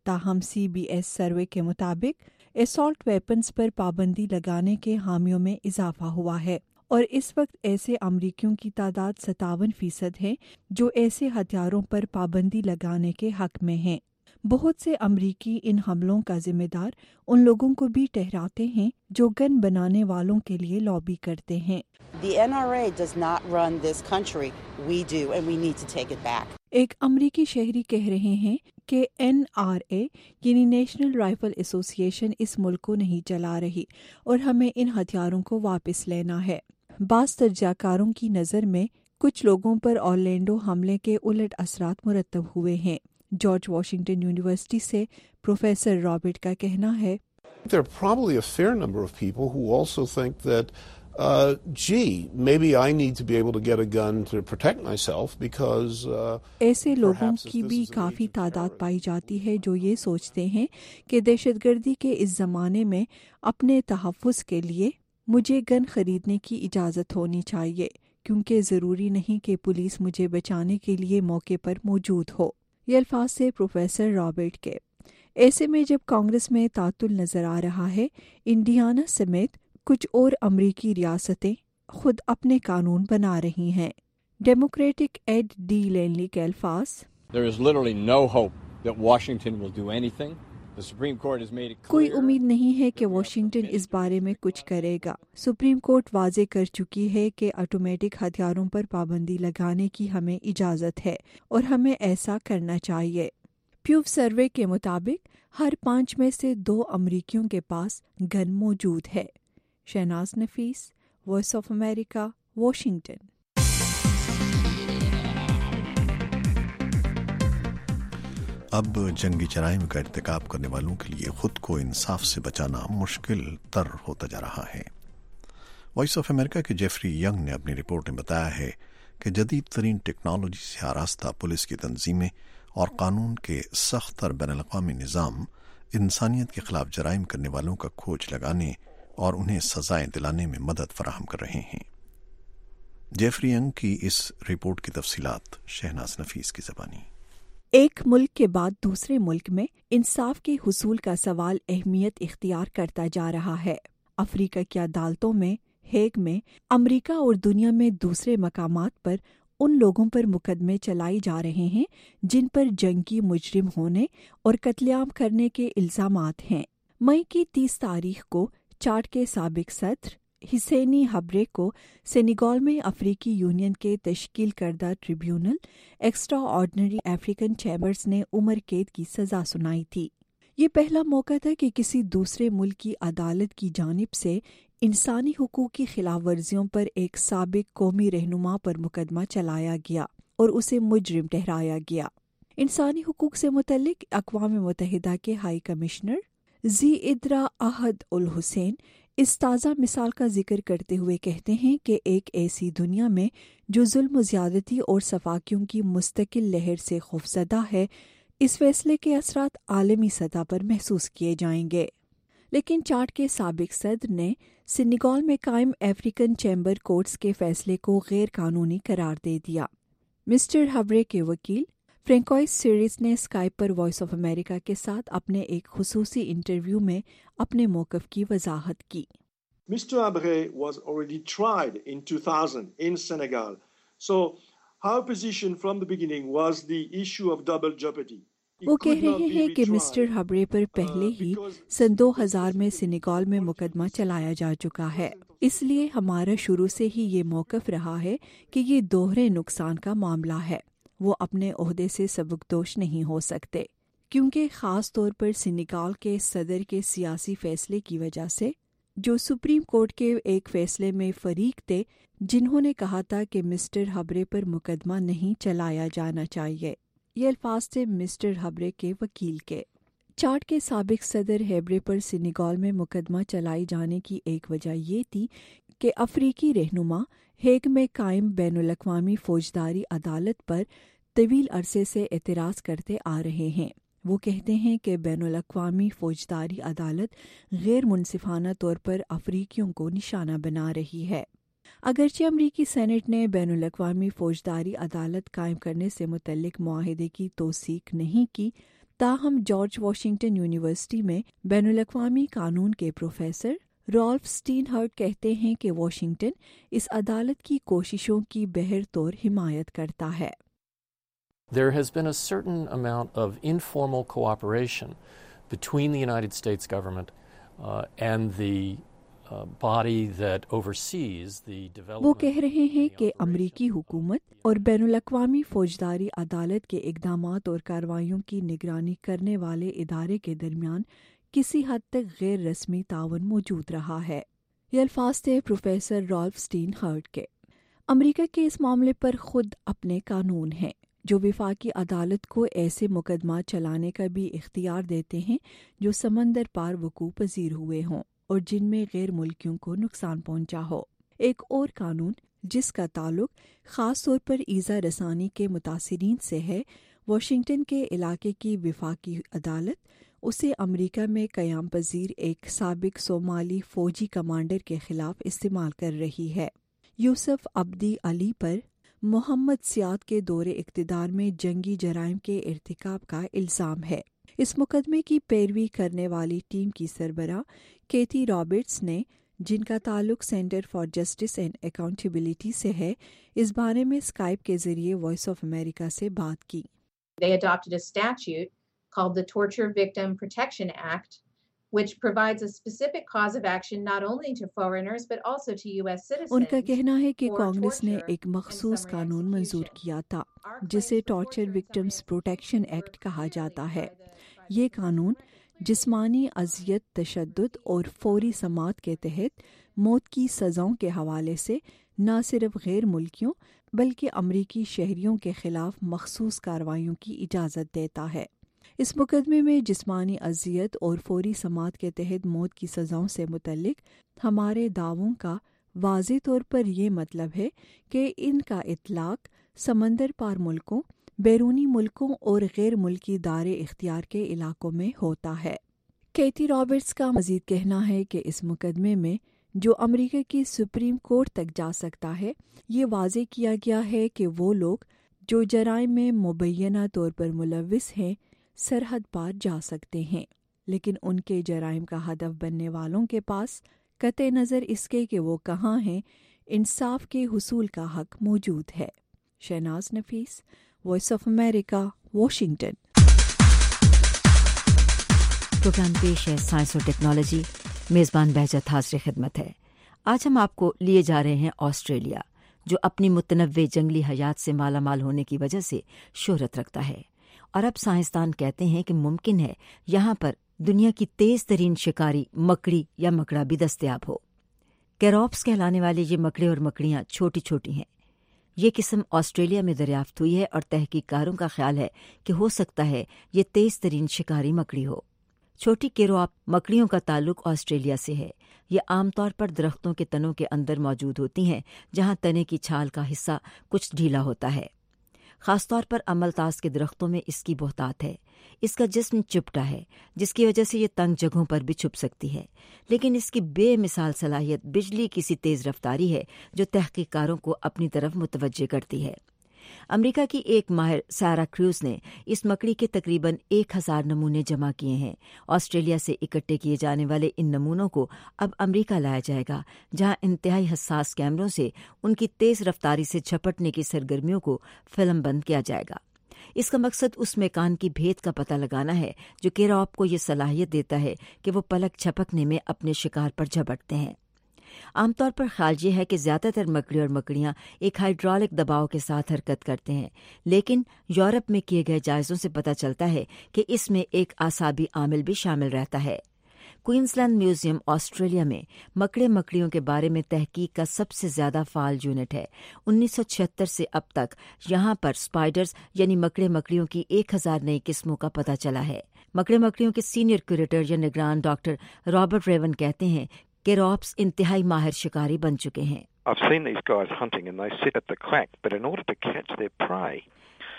تاہم سی بی ایس سروے کے مطابق اسالٹ ویپنز پر پابندی لگانے کے حامیوں میں اضافہ ہوا ہے اور اس وقت ایسے امریکیوں کی تعداد ستاون فیصد ہے جو ایسے ہتھیاروں پر پابندی لگانے کے حق میں ہیں۔ بہت سے امریکی ان حملوں کا ذمہ دار ان لوگوں کو بھی ٹھہراتے ہیں جو گن بنانے والوں کے لیے لابی کرتے ہیں۔ The N R A does not run this country. We do, and we need to take it back. ایک امریکی شہری کہہ رہے ہیں کہ این آر اے یعنی نیشنل رائفل ایسوسی ایشن اس ملک کو نہیں چلا رہی اور ہمیں ان ہتھیاروں کو واپس لینا ہے۔ بعض تجزیہ کاروں کی نظر میں کچھ لوگوں پر اورلینڈو حملے کے الٹ اثرات مرتب ہوئے ہیں۔ جارج واشنگٹن یونیورسٹی سے پروفیسر رابرٹ کا کہنا ہے There are probably a fair number of people who also think that, uh, gee, maybe I need to be able to get a gun to protect myself because uh, ایسے لوگوں perhaps کی this بھی is an coffee age of تعداد terror. پائی جاتی ہے جو یہ سوچتے ہیں کہ دہشت گردی کے اس زمانے میں اپنے تحفظ کے لیے مجھے گن خریدنے کی اجازت ہونی چاہیے کیونکہ ضروری نہیں کہ پولیس مجھے بچانے کے لیے موقع پر موجود ہو۔ یہ الفاظ سے پروفیسر رابرٹ کے۔ ایسے میں جب کانگریس میں تعطل نظر آ رہا ہے، انڈیانا سمیت کچھ اور امریکی ریاستیں خود اپنے قانون بنا رہی ہیں۔ ڈیموکریٹک ایڈ ڈی لینلی کے الفاظ There is literally no hope that Washington will do anything. The Supreme Court has made it clear. کوئی امید نہیں ہے کہ واشنگٹن اس بارے میں کچھ کرے گا۔ سپریم کورٹ واضح کر چکی ہے کہ آٹومیٹک ہتھیاروں پر پابندی لگانے کی ہمیں اجازت ہے اور ہمیں ایسا کرنا چاہیے۔ پیو سروے کے مطابق ہر پانچ میں سے دو امریکیوں کے پاس گن موجود ہے۔ Shahnaz Nafees, voice of America, Washington. اب جنگی جرائم کا ارتکاب کرنے والوں کے لیے خود کو انصاف سے بچانا مشکل تر ہوتا جا رہا ہے۔ وائس آف امریکہ کے جیفری ینگ نے اپنی رپورٹ میں بتایا ہے کہ جدید ترین ٹیکنالوجی سے آراستہ پولیس کی تنظیمیں اور قانون کے سخت تر بین الاقوامی نظام انسانیت کے خلاف جرائم کرنے والوں کا کھوج لگانے اور انہیں سزائیں دلانے میں مدد فراہم کر رہے ہیں۔ جیفری ینگ کی اس رپورٹ کی تفصیلات شہناز نفیس کی زبانی۔ ایک ملک کے بعد دوسرے ملک میں انصاف کے حصول کا سوال اہمیت اختیار کرتا جا رہا ہے۔ افریقہ کی عدالتوں میں، ہیگ میں، امریکہ اور دنیا میں دوسرے مقامات پر ان لوگوں پر مقدمے چلائے جا رہے ہیں جن پر جنگی مجرم ہونے اور قتل عام کرنے کے الزامات ہیں۔ مئی کی تیس تاریخ کو چاڈ کے سابق صدر حسینی حبرے کو سینیگال میں افریقی یونین کے تشکیل کردہ tribunal extraordinary African chambers نے عمر قید کی سزا سنائی تھی۔ یہ پہلا موقع تھا کہ کسی دوسرے ملک کی عدالت کی جانب سے انسانی حقوق کی خلاف ورزیوں پر ایک سابق قومی رہنما پر مقدمہ چلایا گیا اور اسے مجرم ٹھہرایا گیا۔ انسانی حقوق سے متعلق اقوام متحدہ کے ہائی کمشنر زی ادرا احد الحسین اس تازہ مثال کا ذکر کرتے ہوئے کہتے ہیں کہ ایک ایسی دنیا میں جو ظلم و زیادتی اور صفاقیوں کی مستقل لہر سے خوفزدہ ہے، اس فیصلے کے اثرات عالمی سطح پر محسوس کیے جائیں گے۔ لیکن چاڈ کے سابق صدر نے سینیگال میں قائم افریقن چیمبر کورٹس کے فیصلے کو غیر قانونی قرار دے دیا۔ مسٹر حبرے کے وکیل فرینکوئس سیریس نے اسکائپ پر وائس آف امریکہ کے ساتھ اپنے ایک خصوصی انٹرویو میں اپنے موقف کی وضاحت کی۔ Mister Habré was already tried in two thousand in Senegal. So our position from the beginning was the issue of double jeopardy. وہ کہہ رہے ہیں کہ مسٹر حبرے پر پہلے ہی سن دو ہزار میں سینیگال میں مقدمہ چلایا جا چکا ہے، اس لیے ہمارا شروع سے ہی یہ موقف رہا ہے کہ یہ دوہرے نقصان کا معاملہ ہے۔ وہ اپنے عہدے سے سبکدوش نہیں ہو سکتے کیونکہ خاص طور پر سینیگال کے صدر کے سیاسی فیصلے کی وجہ سے، جو سپریم کورٹ کے ایک فیصلے میں فریق تھے جنہوں نے کہا تھا کہ مسٹر حبرے پر مقدمہ نہیں چلایا جانا چاہیے۔ یہ الفاظ تھے مسٹر حبرے کے وکیل کے۔ چاڈ کے سابق صدر حبرے پر سینیگال میں مقدمہ چلائی جانے کی ایک وجہ یہ تھی کہ افریقی رہنما ہیگ میں قائم بین الاقوامی فوجداری عدالت پر طویل عرصے سے اعتراض کرتے آ رہے ہیں۔ وہ کہتے ہیں کہ بین الاقوامی فوجداری عدالت غیر منصفانہ طور پر افریقیوں کو نشانہ بنا رہی ہے۔ اگرچہ امریکی سینٹ نے بین الاقوامی فوجداری عدالت قائم کرنے سے متعلق معاہدے کی توثیق نہیں کی، ताहम जॉर्ज वाशिंगटन यूनिवर्सिटी में बैनुल-अक़वामी कानून के प्रोफेसर रॉल्फ स्टीनहर्ट कहते हैं कि वाशिंगटन इस अदालत की कोशिशों की बहरतौर हिमायत करता है। There has been a certain amount of informal cooperation between the United States government uh, and the uh, body that oversees the development. वो कह रहे हैं कि अमरीकी हुकूमत और बैनुल-अक़वामी फौजदारी अदालत के इक़दामात और कार्रवाइयों की निगरानी करने वाले इदारे के दरमियान किसी हद तक गैर रस्मी तावन मौजूद रहा है। ये अल्फाज थे प्रोफेसर रॉल्फ स्टीनहर्ट के। अमरीका के इस मामले पर खुद अपने कानून हैं जो विफाकी अदालत को ऐसे मुकदमा चलाने का भी इख्तियार देते हैं जो समंदर पार वकूअ पजीर हुए हों और जिनमें गैर मुल्कियों को नुकसान पहुंचा हो। एक और कानून जिसका ताल्लुक ख़ास तौर पर ईज़ा रसानी के मुतासिरीन से है, वाशिंगटन के इलाके की विफाकी अदालत उसे अमरीका में क़याम पजीर एक साबिक सोमाली फ़ौजी कमांडर के ख़िलाफ़ इस्तेमाल कर रही है। यूसुफ अब्दी अली पर मोहम्मद सियाद के दौरे इक़्तिदार में जंगी जराइम के इर्तिकाब का इल्ज़ाम है। इस मुकदमे की पैरवी करने वाली टीम की सरबराह केती रॉबर्ट्स ने, जिनका ताल्लुक centre for justice and accountability से है, इस बारे में स्काइप के जरिए वॉइस ऑफ अमेरिका से बात की। They adopted a statute called the Torture Victim Protection Act, which provides a specific cause of action not only to foreigners but also to U S citizens. उनका कहना है कि कांग्रेस ने एक मखसूस कानून मंजूर किया था जिसे टॉर्चर विक्टिम्स प्रोटेक्शन एक्ट कहा जाता है। ये कानून जिस्मानी अजियत, तशद्दुद और फौरी समात के तहत मौत की सज़ाओं के हवाले से न सिर्फ गैर मुल्कियों बल्कि अमरीकी शहरियों के खिलाफ मखसूस कार्रवाइयों की इजाज़त देता है। इस मुकदमे में जिस्मानी अजियत और फौरी समात के तहत मौत की सज़ाओं से मुतल्लिक हमारे दावों का वाज़े तौर पर ये मतलब है कि इनका इतलाक़ समंदर पार मुल्कों, बैरूनी मुल्कों और गैर मुल्की दारे इख्तियार के इलाकों में होता है। केती रॉबर्ट्स का मज़ीद कहना है कि इस मुकदमे में जो अमरीका की सुप्रीम कोर्ट तक जा सकता है, ये वाज़े किया गया है कि वो लोग जो जराइम में मुबैना तौर पर मुलव्विस हैं सरहद पार जा सकते हैं, लेकिन उनके जराइम का हदफ बनने वालों के पास कते नज़र इसके कि वो कहाँ हैं, इंसाफ के हुसूल का हक मौजूद है। Shahnaz Nafees, voice of America, Washington. Programme पेश है साइंस और टेक्नोलॉजी। मेज़बान बहजत हाज़िर खिदमत है। आज हम आपको लिए जा रहे हैं ऑस्ट्रेलिया, जो अपनी मुतनव्वे जंगली हयात से मालामाल होने की वजह से शोहरत रखता है, और अब साइंसदान कहते हैं कि मुमकिन है यहाँ पर दुनिया की तेज़ तरीन शिकारी मकड़ी या मकड़ा भी दस्तयाब हो। कैरोप्स कहलाने वाले ये मकड़े और मकड़ियाँ छोटी छोटी हैं। ये किस्म ऑस्ट्रेलिया में दरियाफ्त हुई है और तहकीकारों का ख्याल है कि हो सकता है ये तेज़ तरीन शिकारी मकड़ी हो। छोटी केरोप मकड़ियों का ताल्लुक ऑस्ट्रेलिया से है। ये आमतौर पर दरख्तों के तनों के अंदर मौजूद होती हैं, जहाँ तने की छाल का हिस्सा कुछ ढीला होता है। ख़ासतौर पर अमलतास के दरख्तों में इसकी बहुतात है। इसका जिस्म चिपटा है, जिसकी वजह से ये तंग जगहों पर भी छुप सकती है, लेकिन इसकी बेमिसाल सलाहियत बिजली की सी तेज़ रफ्तारी है जो तहकीकारों को अपनी तरफ मुतवज्जे करती है। अमेरिका की एक माहिर सारा क्रूज ने इस मकड़ी के तकरीबन एक हजार नमूने जमा किए हैं। ऑस्ट्रेलिया से इकट्ठे किए जाने वाले इन नमूनों को अब अमेरिका लाया जाएगा, जहां इंतहाई हसास कैमरों से उनकी तेज रफ्तारी से झपटने की सरगर्मियों को फिल्मबंद किया जाएगा। इसका मकसद उस मेकान की भेद का पता लगाना है जो केरोप को ये सलाहियत देता है कि वो पलक झपकने में अपने शिकार पर झपटते हैं। आमतौर पर ख्याल ये है कि ज़्यादातर मकड़ी और मकड़ियाँ एक हाइड्रोलिक दबाव के साथ हरकत करते हैं, लेकिन यूरोप में किए गए जायज़ों से पता चलता है कि इसमें एक आसाबी आमिल भी शामिल रहता है। क्वींसलैंड म्यूजियम ऑस्ट्रेलिया में मकड़े मकड़ियों के बारे में तहकीक का सबसे ज़्यादा फाल यूनिट है। उन्नीस सौ छिहत्तर से अब तक यहाँ पर स्पाइडर्स यानी मकड़े मकड़ियों की एक हज़ार नई किस्मों का पता चला है। मकड़े मकड़ियों के सीनियर क्यूरेटर या निगरान डॉक्टर रॉबर्ट रेवन कहते हैं केरोप्स इंतहाई माहिर शिकारी बन चुके हैं। I've seen these guys hunting and they sit at the crack, but in order to catch their prey,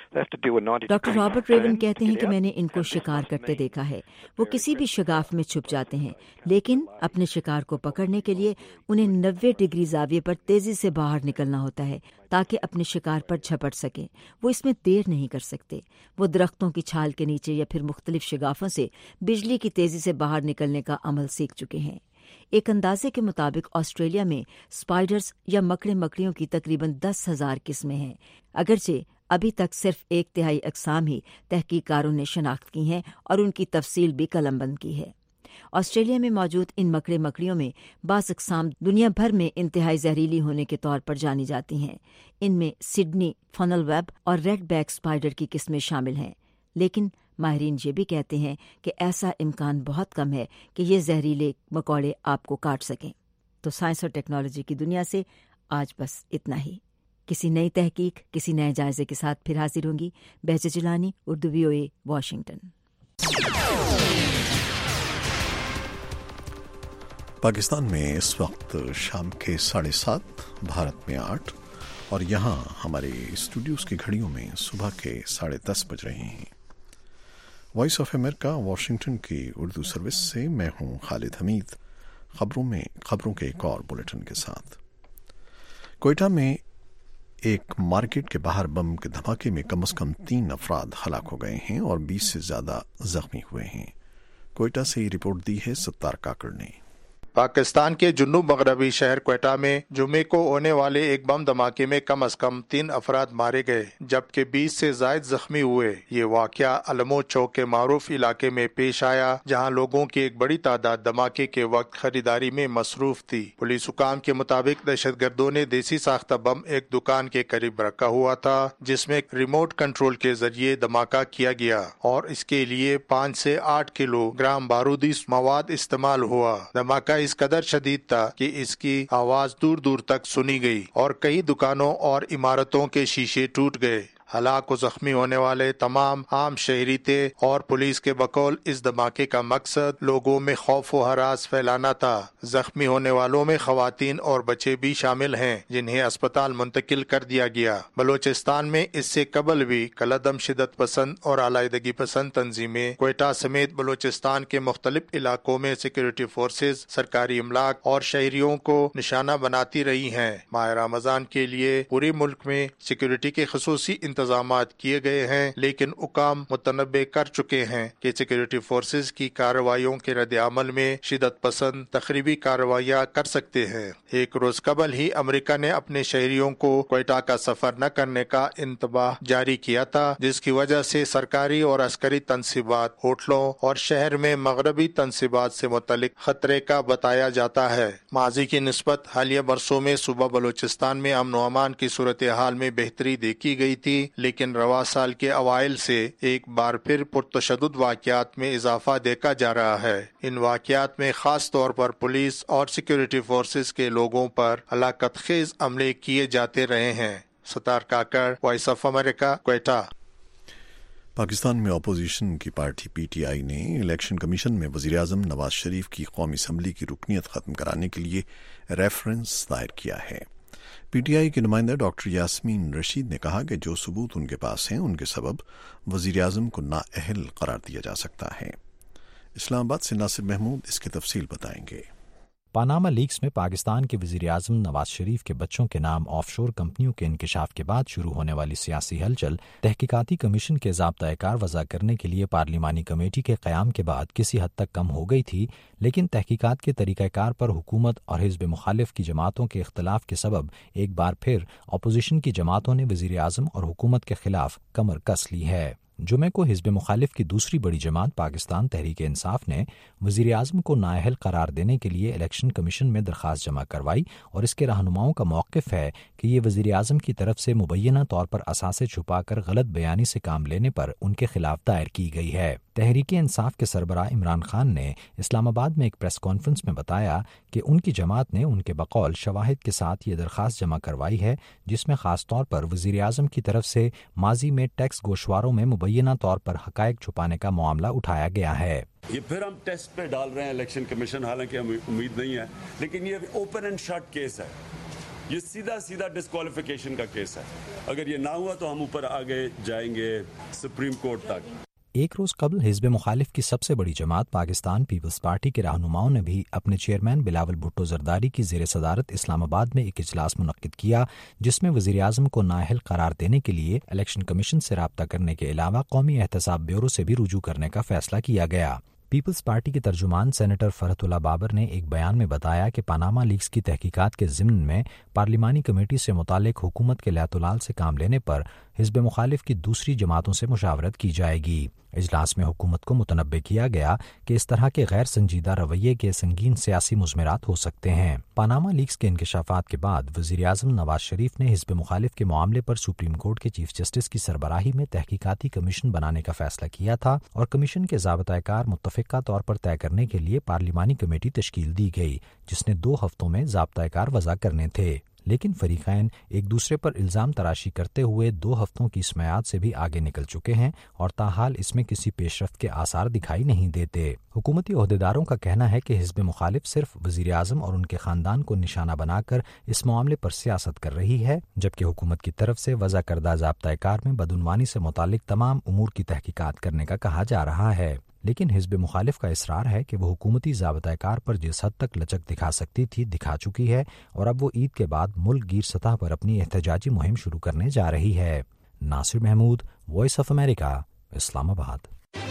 doctor Robert Raven کہتے ہیں کہ میں نے ان کو شکار کرتے دیکھا ہے. وہ کسی بھی شگاف میں چھپ جاتے ہیں، لیکن اپنے شکار کو پکڑنے کے لیے انہیں نوے ڈگری زاویے پر تیزی سے باہر نکلنا ہوتا ہے تاکہ اپنے شکار پر جھپٹ سکیں. وہ اس میں دیر نہیں کر سکتے. وہ درختوں کی چھال کے نیچے یا پھر مختلف شگافوں سے بجلی کی تیزی سے باہر نکلنے کا عمل سیکھ چکے ہیں. ایک اندازے کے مطابق آسٹریلیا میں اسپائڈرز یا مکڑے مکڑیوں کی تقریباً دس ہزار قسمیں ہیں، اگرچہ ابھی تک صرف ایک تہائی اقسام ہی تحقیق کاروں نے شناخت کی ہیں اور ان کی تفصیل بھی قلم بند کی ہے. آسٹریلیا میں موجود ان مکڑے مکڑیوں میں بعض اقسام دنیا بھر میں انتہائی زہریلی ہونے کے طور پر جانی جاتی ہیں. ان میں سڈنی فنل ویب اور ریڈ بیک اسپائڈر کی قسمیں شامل ہیں، لیکن ماہرین یہ بھی کہتے ہیں کہ ایسا امکان بہت کم ہے کہ یہ زہریلے مکوڑے آپ کو کاٹ سکیں. تو سائنس اور ٹیکنالوجی کی دنیا سے آج بس اتنا ہی. کسی نئی تحقیق کسی نئے جائزے کے ساتھ پھر حاضر ہوں گی. Behjat Jilani, Urdu V O A, Washington. Pakistan میں اس وقت شام کے ساڑھے سات، بھارت میں آٹھ، اور یہاں ہمارے اسٹوڈیوز کی گھڑیوں میں صبح کے ساڑھے دس بج رہے ہیں. وائس آف امریکہ واشنگٹن کی اردو سروس سے میں ہوں خالد حمید. خبروں میں خبروں کے ایک اور بلیٹن کے ساتھ. کوئٹہ میں ایک مارکیٹ کے باہر بم کے دھماکے میں کم از کم تین افراد ہلاک ہو گئے ہیں اور بیس سے زیادہ زخمی ہوئے ہیں. کوئٹہ سے یہ رپورٹ دی ہے ستار کاکڑ نے. پاکستان کے جنوب مغربی شہر کوئٹہ میں جمعے کو ہونے والے ایک بم دھماکے میں کم از کم تین افراد مارے گئے جبکہ بیس سے زائد زخمی ہوئے. یہ واقعہ علمو چوک کے معروف علاقے میں پیش آیا جہاں لوگوں کی ایک بڑی تعداد دھماکے کے وقت خریداری میں مصروف تھی. پولیس حکام کے مطابق دہشت گردوں نے دیسی ساختہ بم ایک دکان کے قریب رکھا ہوا تھا جس میں ریموٹ کنٹرول کے ذریعے دھماکہ کیا گیا اور اس کے لیے پانچ سے آٹھ کلو گرام بارودی مواد استعمال ہوا. دھماکہ اس قدر شدید تھا کہ اس کی آواز دور دور تک سنی گئی اور کئی دکانوں اور عمارتوں کے شیشے ٹوٹ گئے. ہلاک و زخمی ہونے والے تمام عام شہری تھے اور پولیس کے بقول اس دھماکے کا مقصد لوگوں میں خوف و ہراس پھیلانا تھا. زخمی ہونے والوں میں خواتین اور بچے بھی شامل ہیں جنہیں اسپتال منتقل کر دیا گیا. بلوچستان میں اس سے قبل بھی کالعدم شدت پسند اور علیحدگی پسند تنظیمیں کوئٹہ سمیت بلوچستان کے مختلف علاقوں میں سیکورٹی فورسز، سرکاری املاک اور شہریوں کو نشانہ بناتی رہی ہیں. ماہ رمضان کے لیے پورے ملک میں سیکورٹی کے خصوصی انتظامات کیے گئے ہیں لیکن حکام متنبع کر چکے ہیں کہ سیکورٹی فورسز کی کارروائیوں کے رد عمل میں شدت پسند تخریبی کارروائیاں کر سکتے ہیں. ایک روز قبل ہی امریکہ نے اپنے شہریوں کو کوئٹہ کا سفر نہ کرنے کا انتباہ جاری کیا تھا جس کی وجہ سے سرکاری اور عسکری تنصیبات ہوٹلوں اور شہر میں مغربی تنصیبات سے متعلق خطرے کا بتایا جاتا ہے. ماضی کی نسبت حالیہ برسوں میں صوبہ بلوچستان میں امن و امان کی صورتحال میں بہتری دیکھی گئی تھی لیکن رواں سال کے اوائل سے ایک بار پھر پرتشدد واقعات میں اضافہ دیکھا جا رہا ہے. ان واقعات میں خاص طور پر پولیس اور سیکورٹی فورسز کے لوگوں پر ہلاکت خیز عملے کیے جاتے رہے ہیں. Sattar Kakar, voice of America, Quetta. Pakistan میں اپوزیشن کی پارٹی پی ٹی آئی نے الیکشن کمیشن میں وزیر اعظم نواز شریف کی قومی اسمبلی کی رکنیت ختم کرانے کے لیے ریفرنس دائر کیا ہے. پی ٹی آئی کی نمائندہ ڈاکٹر یاسمین رشید نے کہا کہ جو ثبوت ان کے پاس ہیں ان کے سبب وزیر اعظم کو نااہل قرار دیا جا سکتا ہے. اسلام آباد سے ناصر محمود اس کی تفصیل بتائیں گے. پاناما لیکس میں پاکستان کے وزیر اعظم نواز شریف کے بچوں کے نام آف شور کمپنیوں کے انکشاف کے بعد شروع ہونے والی سیاسی ہلچل تحقیقاتی کمیشن کے ضابطۂ کار وضع کرنے کے لیے پارلیمانی کمیٹی کے قیام کے بعد کسی حد تک کم ہو گئی تھی، لیکن تحقیقات کے طریقہ کار پر حکومت اور حزب مخالف کی جماعتوں کے اختلاف کے سبب ایک بار پھر اپوزیشن کی جماعتوں نے وزیر اعظم اور حکومت کے خلاف کمر کس لی ہے. جمعے کو حزب مخالف کی دوسری بڑی جماعت پاکستان تحریک انصاف نے وزیر اعظم کو نااہل قرار دینے کے لیے الیکشن کمیشن میں درخواست جمع کروائی اور اس کے رہنماؤں کا موقف ہے کہ یہ وزیر اعظم کی طرف سے مبینہ طور پر اثاثے چھپا کر غلط بیانی سے کام لینے پر ان کے خلاف دائر کی گئی ہے. تحریک انصاف کے سربراہ عمران خان نے اسلام آباد میں ایک پریس کانفرنس میں بتایا کہ ان کی جماعت نے ان کے بقول شواہد کے ساتھ یہ درخواست جمع کروائی ہے جس میں خاص طور پر وزیر اعظم کی طرف سے ماضی میں ٹیکس گوشواروں میں مبینہ طور پر حقائق چھپانے کا معاملہ اٹھایا گیا ہے. یہ پھر ہم ٹیسٹ پہ ڈال رہے ہیں الیکشن کمیشن، حالانکہ ہمیں امید نہیں ہے، لیکن یہ اوپن اینڈ شٹ کیس ہے. یہ سیدھا سیدھا ڈسکوالیفیکیشن کا کیس ہے. اگر یہ نہ ہوا تو ہم اوپر آگے جائیں گے سپریم کورٹ تک. ایک روز قبل حزب مخالف کی سب سے بڑی جماعت پاکستان پیپلز پارٹی کے رہنماؤں نے بھی اپنے چیئرمین بلاول بھٹو زرداری کی زیر صدارت اسلام آباد میں ایک اجلاس منعقد کیا، جس میں وزیر اعظم کو نااہل قرار دینے کے لیے الیکشن کمیشن سے رابطہ کرنے کے علاوہ قومی احتساب بیورو سے بھی رجوع کرنے کا فیصلہ کیا گیا. پیپلز پارٹی کے ترجمان سینیٹر فرحت اللہ بابر نے ایک بیان میں بتایا کہ پاناما لیکس کی تحقیقات کے ضمن میں پارلیمانی کمیٹی سے متعلق حکومت کے لاتولال سے کام لینے پر حزب مخالف کی دوسری جماعتوں سے مشاورت کی جائے گی. اجلاس میں حکومت کو متنبہ کیا گیا کہ اس طرح کے غیر سنجیدہ رویے کے سنگین سیاسی مضمرات ہو سکتے ہیں. پاناما لیکس کے انکشافات کے بعد وزیر اعظم نواز شریف نے حزب مخالف کے معاملے پر سپریم کورٹ کے چیف جسٹس کی سربراہی میں تحقیقاتی کمیشن بنانے کا فیصلہ کیا تھا اور کمیشن کے ضابطۂ کار متفقہ طور پر طے کرنے کے لیے پارلیمانی کمیٹی تشکیل دی گئی، جس نے دو ہفتوں میں ضابطۂ کار وضع کرنے تھے. لیکن فریقین ایک دوسرے پر الزام تراشی کرتے ہوئے دو ہفتوں کی اس میعاد سے بھی آگے نکل چکے ہیں اور تاحال اس میں کسی پیش رفت کے آثار دکھائی نہیں دیتے. حکومتی عہدیداروں کا کہنا ہے کہ حزب مخالف صرف وزیر اعظم اور ان کے خاندان کو نشانہ بنا کر اس معاملے پر سیاست کر رہی ہے، جبکہ حکومت کی طرف سے وضع کردہ ضابطۂ کار میں بدعنوانی سے متعلق تمام امور کی تحقیقات کرنے کا کہا جا رہا ہے. لیکن حزب مخالف کا اصرار ہے کہ وہ حکومتی ضابطۂ کار پر جس حد تک لچک دکھا سکتی تھی دکھا چکی ہے اور اب وہ عید کے بعد ملک گیر سطح پر اپنی احتجاجی مہم شروع کرنے جا رہی ہے. Nasir Mahmood, voice of America, Islamabad.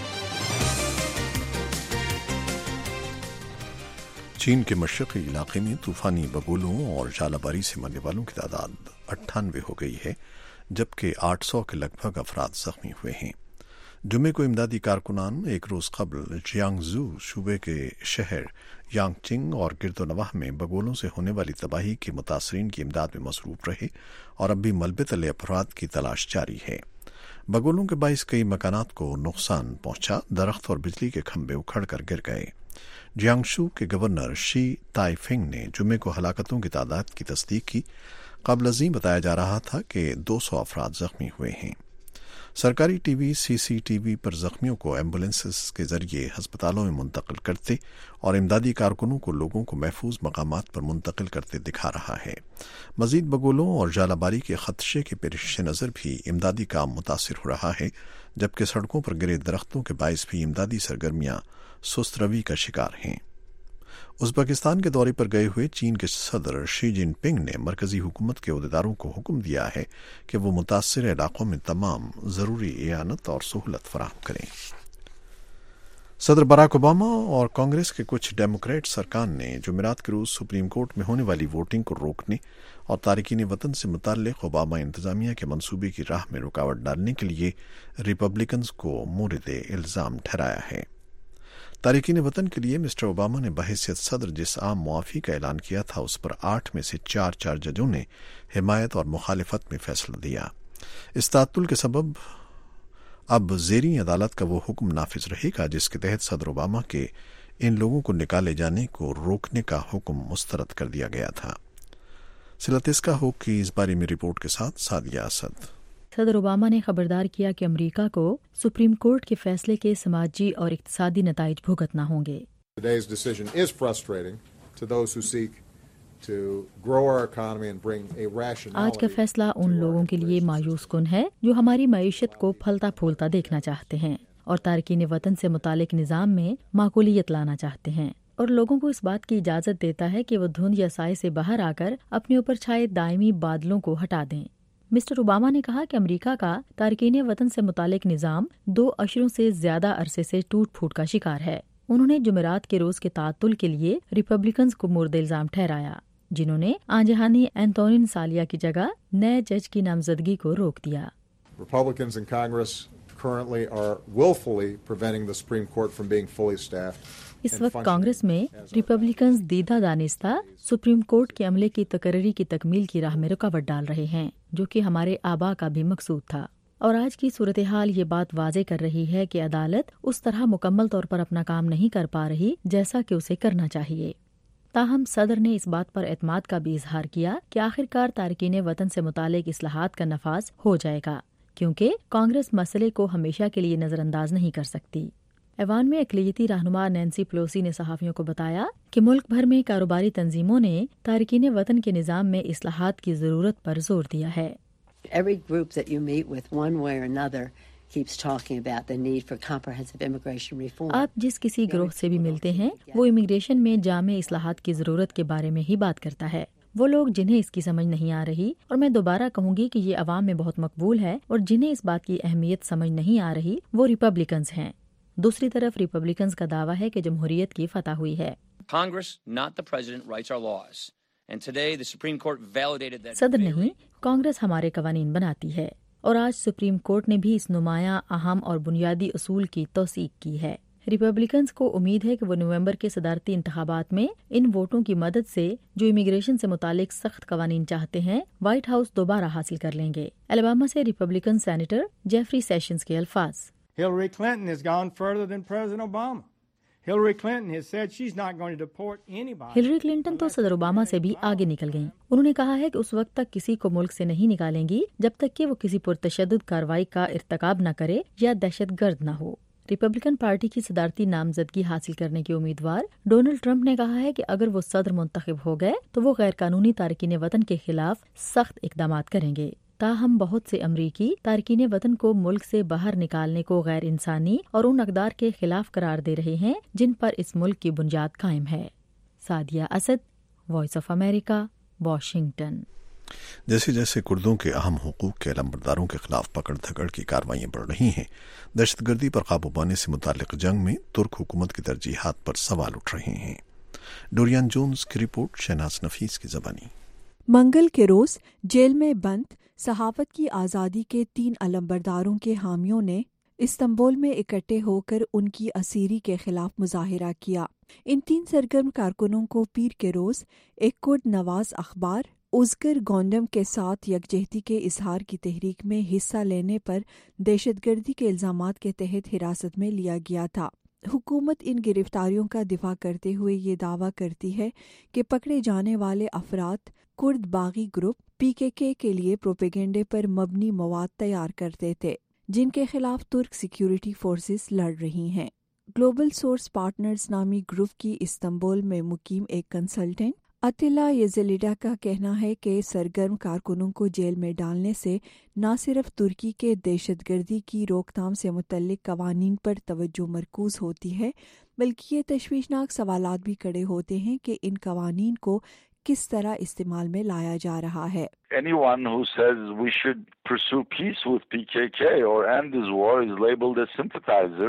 چین کے مشرقی علاقے میں طوفانی بگولوں اور ژالہ باری سے مرنے والوں کی تعداد اٹھانوے ہو گئی ہے، جبکہ آٹھ سو کے لگ بھگ افراد زخمی ہوئے ہیں. جمعے کو امدادی کارکنان ایک روز قبل جیانگزو صوبے کے شہر یانگچنگ اور گرد و نواح میں بگولوں سے ہونے والی تباہی کے متاثرین کی امداد میں مصروف رہے اور اب بھی ملبے تلے افراد کی تلاش جاری ہے. بگولوں کے باعث کئی مکانات کو نقصان پہنچا، درخت اور بجلی کے کھمبے اکھڑ کر گر گئے. جیانگشو کے گورنر شی تائی فنگ نے جمعے کو ہلاکتوں کی تعداد کی تصدیق کی. قبل ازیں بتایا جا رہا تھا کہ دو سو افراد زخمی ہوئے ہیں. سرکاری ٹی وی سی سی ٹی وی پر زخمیوں کو ایمبولینسز کے ذریعے ہسپتالوں میں منتقل کرتے اور امدادی کارکنوں کو لوگوں کو محفوظ مقامات پر منتقل کرتے دکھا رہا ہے. مزید بگولوں اور ژالہ باری کے خدشے کے پیش نظر بھی امدادی کام متاثر ہو رہا ہے، جبکہ سڑکوں پر گرے درختوں کے باعث بھی امدادی سرگرمیاں سست روی کا شکار ہیں. ازبکستان کے دورے پر گئے ہوئے چین کے صدر شی جن پنگ نے مرکزی حکومت کے عہدیداروں کو حکم دیا ہے کہ وہ متاثرہ علاقوں میں تمام ضروری اعانت اور سہولت فراہم کریں. صدر باراک اوباما اور کانگریس کے کچھ ڈیموکریٹس ارکان نے جمعرات کے روز سپریم کورٹ میں ہونے والی ووٹنگ کو روکنے اور تارکین وطن سے متعلق اوباما انتظامیہ کے منصوبے کی راہ میں رکاوٹ ڈالنے کے لیے ریپبلکنز کو مورد الزام ٹھہرایا ہے. تارکین وطن کے لیے مسٹر اوباما نے بحیثیت صدر جس عام معافی کا اعلان کیا تھا اس پر آٹھ میں سے چار چار ججوں نے حمایت اور مخالفت میں فیصلہ دیا. اس تعطل کے سبب اب زیریں عدالت کا وہ حکم نافذ رہے گا جس کے تحت صدر اوباما کے ان لوگوں کو نکالے جانے کو روکنے کا حکم مسترد کر دیا گیا تھا. سلاتسکا ہو کی اس بارے میں رپورٹ کے ساتھ سعدیہ اسد. صدر اوباما نے خبردار کیا کہ امریکہ کو سپریم کورٹ کے فیصلے کے سماجی اور اقتصادی نتائج بھگتنا ہوں گے. آج کا فیصلہ ان لوگوں کے لیے مایوس کن ہے جو ہماری معیشت کو پھلتا پھولتا دیکھنا چاہتے ہیں اور تارکین وطن سے متعلق نظام میں معقولیت لانا چاہتے ہیں، اور لوگوں کو اس بات کی اجازت دیتا ہے کہ وہ دھند یا سائے سے باہر آ کر اپنے اوپر چھائے دائمی بادلوں کو ہٹا دیں. مسٹر اوباما نے کہا کہ امریکہ کا تارکین وطن سے متعلق نظام دو اشروں سے زیادہ عرصے سے ٹوٹ پھوٹ کا شکار ہے. انہوں نے جمعرات کے روز کے تعطل کے لیے ریپبلکنز کو مورد الزام ٹھہرایا، جنہوں نے آنجہانی اینتونین سالیا کی جگہ نئے جج کی نامزدگی کو روک دیا. Republicans in Congress currently are willfully preventing the Supreme Court from being fully staffed. اس وقت کانگریس میں ریپبلکنز دیدہ دانستہ سپریم کورٹ کے عملے کی تقرری کی تکمیل کی راہ میں رکاوٹ ڈال رہے ہیں، جو کہ ہمارے آبا کا بھی مقصود تھا. اور آج کی صورتحال یہ بات واضح کر رہی ہے کہ عدالت اس طرح مکمل طور پر اپنا کام نہیں کر پا رہی جیسا کہ اسے کرنا چاہیے. تاہم صدر نے اس بات پر اعتماد کا بھی اظہار کیا کہ آخرکار تارکین وطن سے متعلق اصلاحات کا نفاذ ہو جائے گا، کیونکہ کانگریس مسئلے کو ہمیشہ کے لیے نظر انداز نہیں کر سکتی. ایوان میں اقلیتی رہنما نینسی پلوسی نے صحافیوں کو بتایا کہ ملک بھر میں کاروباری تنظیموں نے تارکین وطن کے نظام میں اصلاحات کی ضرورت پر زور دیا ہے. Every group that you meet with, one way or another, keeps talking about the need for comprehensive immigration reform. آپ جس کسی گروہ سے بھی ملتے ہیں وہ امیگریشن میں جامع اصلاحات کی ضرورت کے بارے میں ہی بات کرتا ہے. وہ لوگ جنہیں اس کی سمجھ نہیں آ رہی، اور میں دوبارہ کہوں گی کہ یہ عوام میں بہت مقبول ہے، اور جنہیں اس بات کی اہمیت سمجھ نہیں آ رہی وہ ریپبلکنز ہیں. دوسری طرف ریپبلکنز کا دعویٰ ہے کہ جمہوریت کی فتح ہوئی ہے. صدر نہیں، کانگریس ہمارے قوانین بناتی ہے، اور آج سپریم کورٹ نے بھی اس نمایاں اہم اور بنیادی اصول کی توثیق کی ہے. ریپبلکنز کو امید ہے کہ وہ نومبر کے صدارتی انتخابات میں ان ووٹوں کی مدد سے جو امیگریشن سے متعلق سخت قوانین چاہتے ہیں وائٹ ہاؤس دوبارہ حاصل کر لیں گے. الاباما سے ریپبلکن سینیٹر جیفری سیشنز کے الفاظ. Hillary Clinton has gone further than President Obama. Hillary Clinton has said she's not going to deport anybody. Hillary Clinton تو صدر اوباما سے بھی آگے نکل گئیں. انہوں نے کہا ہے کہ اس وقت تک کسی کو ملک سے نہیں نکالیں گی جب تک کہ وہ کسی پرتشدد کارروائی کا ارتکاب نہ کرے یا دہشت گرد نہ ہو. ریپبلکن پارٹی کی صدارتی نامزدگی حاصل کرنے کے امیدوار ڈونلڈ ٹرمپ نے کہا ہے کہ اگر وہ صدر منتخب ہو گئے تو وہ غیر قانونی تارکین وطن کے خلاف سخت اقدامات کریں گے. تاہم بہت سے امریکی تارکین وطن کو ملک سے باہر نکالنے کو غیر انسانی اور ان اقدار کے خلاف قرار دے رہے ہیں جن پر اس ملک کی بنیاد قائم ہے. Sadia Asad, voice of America, Washington. جیسے جیسے کردوں کے اہم حقوق کے علمبرداروں کے خلاف پکڑ دھکڑ کی کارروائیاں بڑھ رہی ہیں، دہشت گردی پر قابو پانے سے متعلق جنگ میں ترک حکومت کی ترجیحات پر سوال اٹھ رہے ہیں. ڈوریان جونز کی رپورٹ، شہناز نفیس کی زبانی. منگل کے روز جیل میں بند صحافت کی آزادی کے تین علمبرداروں کے حامیوں نے استنبول میں اکٹھے ہو کر ان کی اسیری کے خلاف مظاہرہ کیا. ان تین سرگرم کارکنوں کو پیر کے روز ایک کرد نواز اخبار ازگر گونڈم کے ساتھ یکجہتی کے اظہار کی تحریک میں حصہ لینے پر دہشت گردی کے الزامات کے تحت حراست میں لیا گیا تھا. حکومت ان گرفتاریوں کا دفاع کرتے ہوئے یہ دعویٰ کرتی ہے کہ پکڑے جانے والے افراد کرد باغی گروپ پی کے کے کے لیے پروپیگنڈے پر مبنی مواد تیار کرتے تھے جن کے خلاف ترک سیکیورٹی فورسز لڑ رہی ہیں. گلوبل سورس پارٹنرز نامی گروپ کی استنبول میں مقیم ایک کنسلٹنٹ اتیلا یزلیڈا کا کہنا ہے کہ سرگرم کارکنوں کو جیل میں ڈالنے سے نہ صرف ترکی کے دہشت گردی کی روک تھام سے متعلق قوانین پر توجہ مرکوز ہوتی ہے بلکہ یہ تشویشناک سوالات بھی کھڑے ہوتے ہیں کہ ان قوانین کو کس طرح استعمال میں لایا جا رہا ہے. Anyone who says we should pursue peace with P K K or end this war is labeled a sympathizer.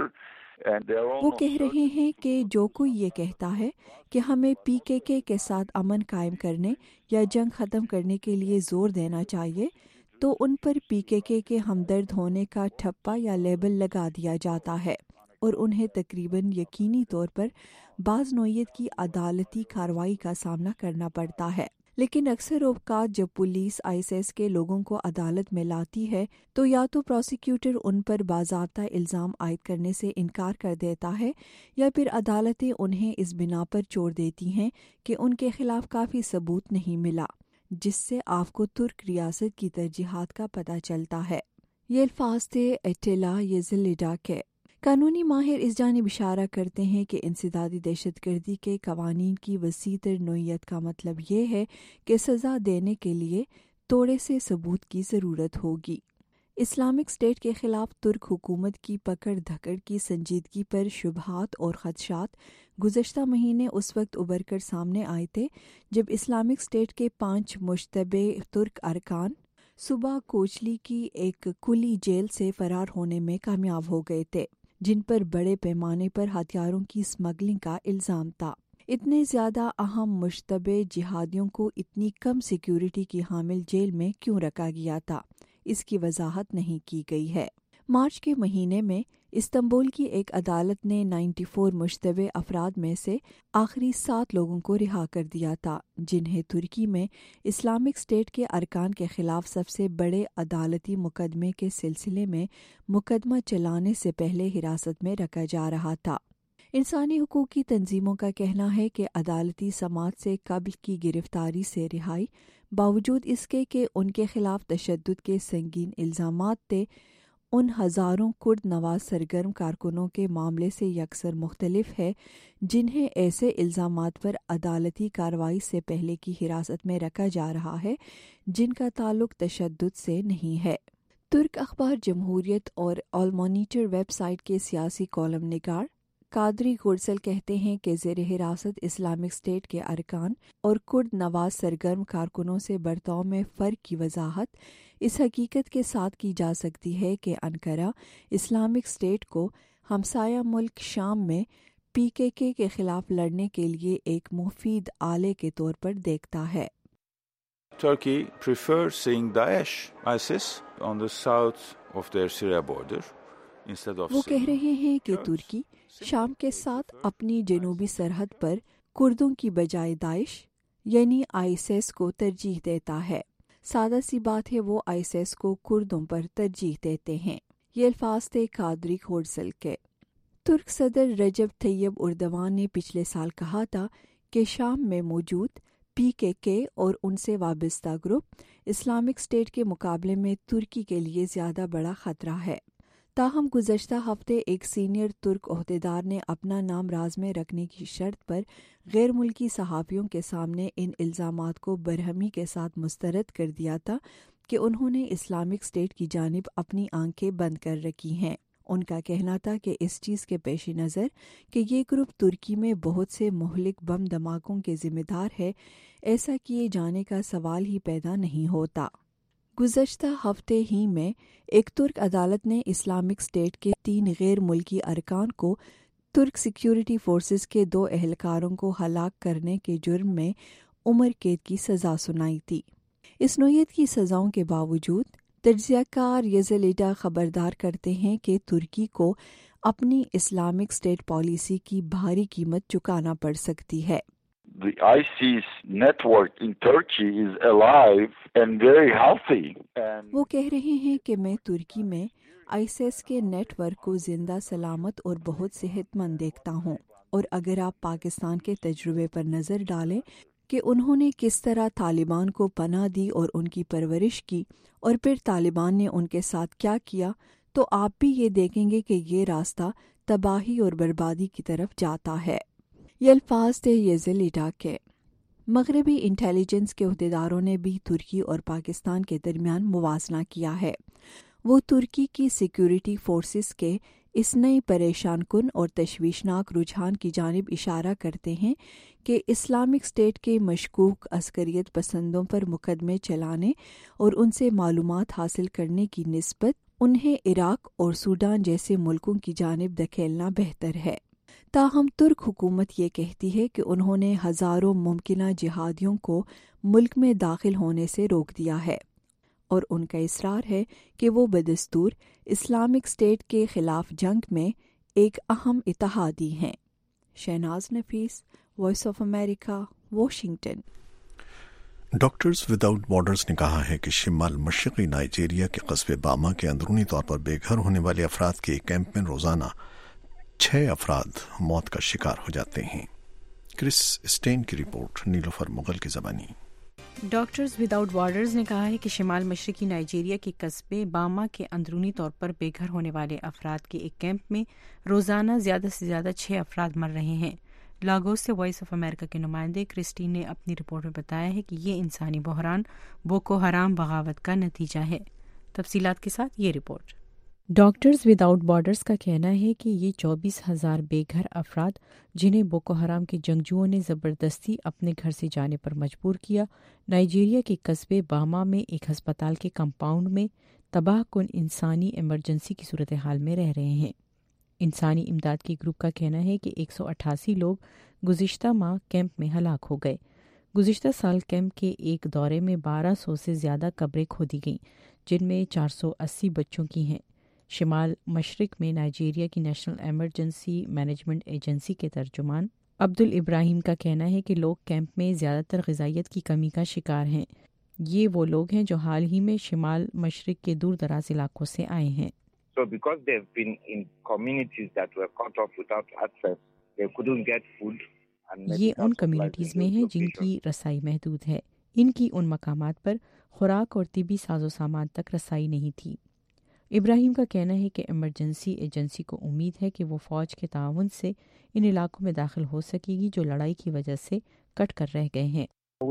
وہ کہہ رہے ہیں کہ جو کوئی یہ کہتا ہے کہ ہمیں پی کے کے کے ساتھ امن قائم کرنے یا جنگ ختم کرنے کے لیے زور دینا چاہیے تو ان پر پی کے کے کے ہمدرد ہونے کا ٹھپا یا لیبل لگا دیا جاتا ہے اور انہیں تقریباً یقینی طور پر بعض نوعیت کی عدالتی کارروائی کا سامنا کرنا پڑتا ہے. لیکن اکثر اوقات جب پولیس آئی ایس ایس کے لوگوں کو عدالت میں لاتی ہے تو یا تو پروسیکیوٹر ان پر باضابطہ الزام عائد کرنے سے انکار کر دیتا ہے یا پھر عدالتیں انہیں اس بنا پر چھوڑ دیتی ہیں کہ ان کے خلاف کافی ثبوت نہیں ملا، جس سے آپ کو ترک ریاست کی ترجیحات کا پتہ چلتا ہے. یہ الفاظ تھے اتیلا یزلیڈا کے. قانونی ماہر اس جانب اشارہ کرتے ہیں کہ انسدادی دہشت گردی کے قوانین کی وسیع تر نوعیت کا مطلب یہ ہے کہ سزا دینے کے لیے توڑے سے ثبوت کی ضرورت ہوگی. اسلامک اسٹیٹ کے خلاف ترک حکومت کی پکڑ دھکڑ کی سنجیدگی پر شبہات اور خدشات گزشتہ مہینے اس وقت ابھر کر سامنے آئے تھے جب اسلامک اسٹیٹ کے پانچ مشتبہ ترک ارکان صوبہ کوچلی کی ایک کھلی جیل سے فرار ہونے میں کامیاب ہو گئے تھے جن پر بڑے پیمانے پر ہتھیاروں کی اسمگلنگ کا الزام تھا. اتنے زیادہ اہم مشتبہ جہادیوں کو اتنی کم سیکیورٹی کی حامل جیل میں کیوں رکھا گیا تھا، اس کی وضاحت نہیں کی گئی ہے. مارچ کے مہینے میں استنبول کی ایک عدالت نے چورانوے مشتبہ افراد میں سے آخری سات لوگوں کو رہا کر دیا تھا جنہیں ترکی میں اسلامک اسٹیٹ کے ارکان کے خلاف سب سے بڑے عدالتی مقدمے کے سلسلے میں مقدمہ چلانے سے پہلے حراست میں رکھا جا رہا تھا. انسانی حقوق کی تنظیموں کا کہنا ہے کہ عدالتی سماعت سے قبل کی گرفتاری سے رہائی باوجود اس کے کہ ان کے خلاف تشدد کے سنگین الزامات تھے، ان ہزاروں کرد نواز سرگرم کارکنوں کے معاملے سے یکسر مختلف ہے جنہیں ایسے الزامات پر عدالتی کارروائی سے پہلے کی حراست میں رکھا جا رہا ہے جن کا تعلق تشدد سے نہیں ہے۔ ترک اخبار جمہوریت اور آل مانیٹر ویب سائٹ کے سیاسی کالم نگار قادری گورسل کہتے ہیں کہ زیر حراست اسلامک اسٹیٹ کے ارکان اور کرد نواز سرگرم کارکنوں سے برتاؤ میں فرق کی وضاحت اس حقیقت کے ساتھ کی جا سکتی ہے کہ انقرہ اسلامک اسٹیٹ کو ہمسایہ ملک شام میں پی کے کے کے خلاف لڑنے کے لیے ایک مفید آلے کے طور پر دیکھتا ہے۔ Turkey prefers seeing Daesh, ISIS on the south of their Syria border instead of وہ کہہ رہے ہیں کہ ترکی شام کے ساتھ اپنی جنوبی سرحد پر کردوں کی بجائے داعش یعنی آئیسیس کو ترجیح دیتا ہے۔ سادہ سی بات ہے، وہ آئیسیس کو کردوں پر ترجیح دیتے ہیں۔ یہ الفاظ تھے قادری گورسل کے۔ ترک صدر رجب طیب اردوان نے پچھلے سال کہا تھا کہ شام میں موجود پی کے کے اور ان سے وابستہ گروپ اسلامک اسٹیٹ کے مقابلے میں ترکی کے لیے زیادہ بڑا خطرہ ہے۔ تاہم گزشتہ ہفتے ایک سینئر ترک عہدیدار نے اپنا نام راز میں رکھنے کی شرط پر غیر ملکی صحافیوں کے سامنے ان الزامات کو برہمی کے ساتھ مسترد کر دیا تھا کہ انہوں نے اسلامک اسٹیٹ کی جانب اپنی آنکھیں بند کر رکھی ہیں۔ ان کا کہنا تھا کہ اس چیز کے پیش نظر کہ یہ گروپ ترکی میں بہت سے مہلک بم دھماکوں کے ذمہ دار ہے، ایسا کیے جانے کا سوال ہی پیدا نہیں ہوتا۔ گزشتہ ہفتے ہی میں ایک ترک عدالت نے اسلامک اسٹیٹ کے تین غیر ملکی ارکان کو ترک سیکیورٹی فورسز کے دو اہلکاروں کو ہلاک کرنے کے جرم میں عمر قید کی سزا سنائی تھی۔ اس نوعیت کی سزاؤں کے باوجود تجزیہ کار یزلیڈا خبردار کرتے ہیں کہ ترکی کو اپنی اسلامک اسٹیٹ پالیسی کی بھاری قیمت چکانا پڑ سکتی ہے۔ The ISIS network in Turkey is alive and very healthy. وہ کہہ رہے ہیں کہ میں ترکی میں آئیسیس کے نیٹ ورک کو زندہ سلامت اور بہت صحت مند دیکھتا ہوں، اور اگر آپ پاکستان کے تجربے پر نظر ڈالیں کہ انہوں نے کس طرح طالبان کو پناہ دی اور ان کی پرورش کی، اور پھر طالبان نے ان کے ساتھ کیا کیا، تو آپ بھی یہ دیکھیں گے کہ یہ راستہ تباہی اور بربادی کی طرف جاتا ہے۔ یہ الفاظ تھے یزلیڈا کے۔ مغربی انٹیلیجنس کے عہدیداروں نے بھی ترکی اور پاکستان کے درمیان موازنہ کیا ہے۔ وہ ترکی کی سیکیورٹی فورسز کے اس نئے پریشان کن اور تشویشناک رجحان کی جانب اشارہ کرتے ہیں کہ اسلامک اسٹیٹ کے مشکوک عسکریت پسندوں پر مقدمے چلانے اور ان سے معلومات حاصل کرنے کی نسبت انہیں عراق اور سوڈان جیسے ملکوں کی جانب دھکیلنا بہتر ہے۔ تاہم ترک حکومت یہ کہتی ہے کہ انہوں نے ہزاروں ممکنہ جہادیوں کو ملک میں داخل ہونے سے روک دیا ہے، اور ان کا اصرار ہے کہ وہ بدستور اسلامک اسٹیٹ کے خلاف جنگ میں ایک اہم اتحادی ہیں۔ Shahnaz Nafees, voice of America, Washington. Doctors without borders نے کہا ہے کہ شمال مشرقی نائجیریا کے قصبے باما کے اندرونی طور پر بے گھر ہونے والے افراد کے ایک کیمپ میں روزانہ چھ افراد موت کا شکار ہو جاتے ہیں۔ کرس اسٹین کی رپورٹ، نیلوفر مغل کی زبانی۔ ڈاکٹرز وداؤٹ بارڈرز نے کہا ہے کہ شمال مشرقی نائجیریا کے قصبے باما کے اندرونی طور پر بے گھر ہونے والے افراد کے ایک کیمپ میں روزانہ زیادہ سے زیادہ چھ افراد مر رہے ہیں۔ لاگوس سے وائس آف امریکہ کے نمائندے کرسٹین نے اپنی رپورٹ میں بتایا ہے کہ یہ انسانی بحران بوکو حرام بغاوت کا نتیجہ ہے۔ تفصیلات کے ساتھ یہ رپورٹ۔ ڈاکٹرز وداؤٹ بارڈرز کا کہنا ہے کہ یہ چوبیس ہزار بے گھر افراد جنہیں بوکو حرام کے جنگجوؤں نے زبردستی اپنے گھر سے جانے پر مجبور کیا، نائجیریا کے قصبے باما میں ایک ہسپتال کے کمپاؤنڈ میں تباہ کن انسانی ایمرجنسی کی صورتحال میں رہ رہے ہیں۔ انسانی امداد کے گروپ کا کہنا ہے کہ ایک سو اٹھاسی لوگ گزشتہ ماہ کیمپ میں ہلاک ہو گئے۔ گزشتہ سال کیمپ کے ایک دورے میں بارہ سو سے زیادہ قبریں کھودی گئیں، جن میں چار سو اسی بچوں کی ہیں۔ شمال مشرق میں نائجیریا کی نیشنل ایمرجنسی مینجمنٹ ایجنسی کے ترجمان عبدل ابراہیم کا کہنا ہے کہ لوگ کیمپ میں زیادہ تر غذائیت کی کمی کا شکار ہیں۔ یہ وہ لوگ ہیں جو حال ہی میں شمال مشرق کے دور دراز علاقوں سے آئے ہیں۔ So because they've been in communities that were cut off without access, they couldn't get food. یہ ان کمیونٹیز میں ہیں جن کی رسائی محدود ہے۔ ان کی ان مقامات پر خوراک اور طبی ساز و سامان تک رسائی نہیں تھی۔ ابراہیم کا کہنا ہے کہ ایمرجنسی ایجنسی کو امید ہے کہ وہ فوج کے تعاون سے ان علاقوں میں داخل ہو سکے گی جو لڑائی کی وجہ سے کٹ کر رہ گئے ہیں۔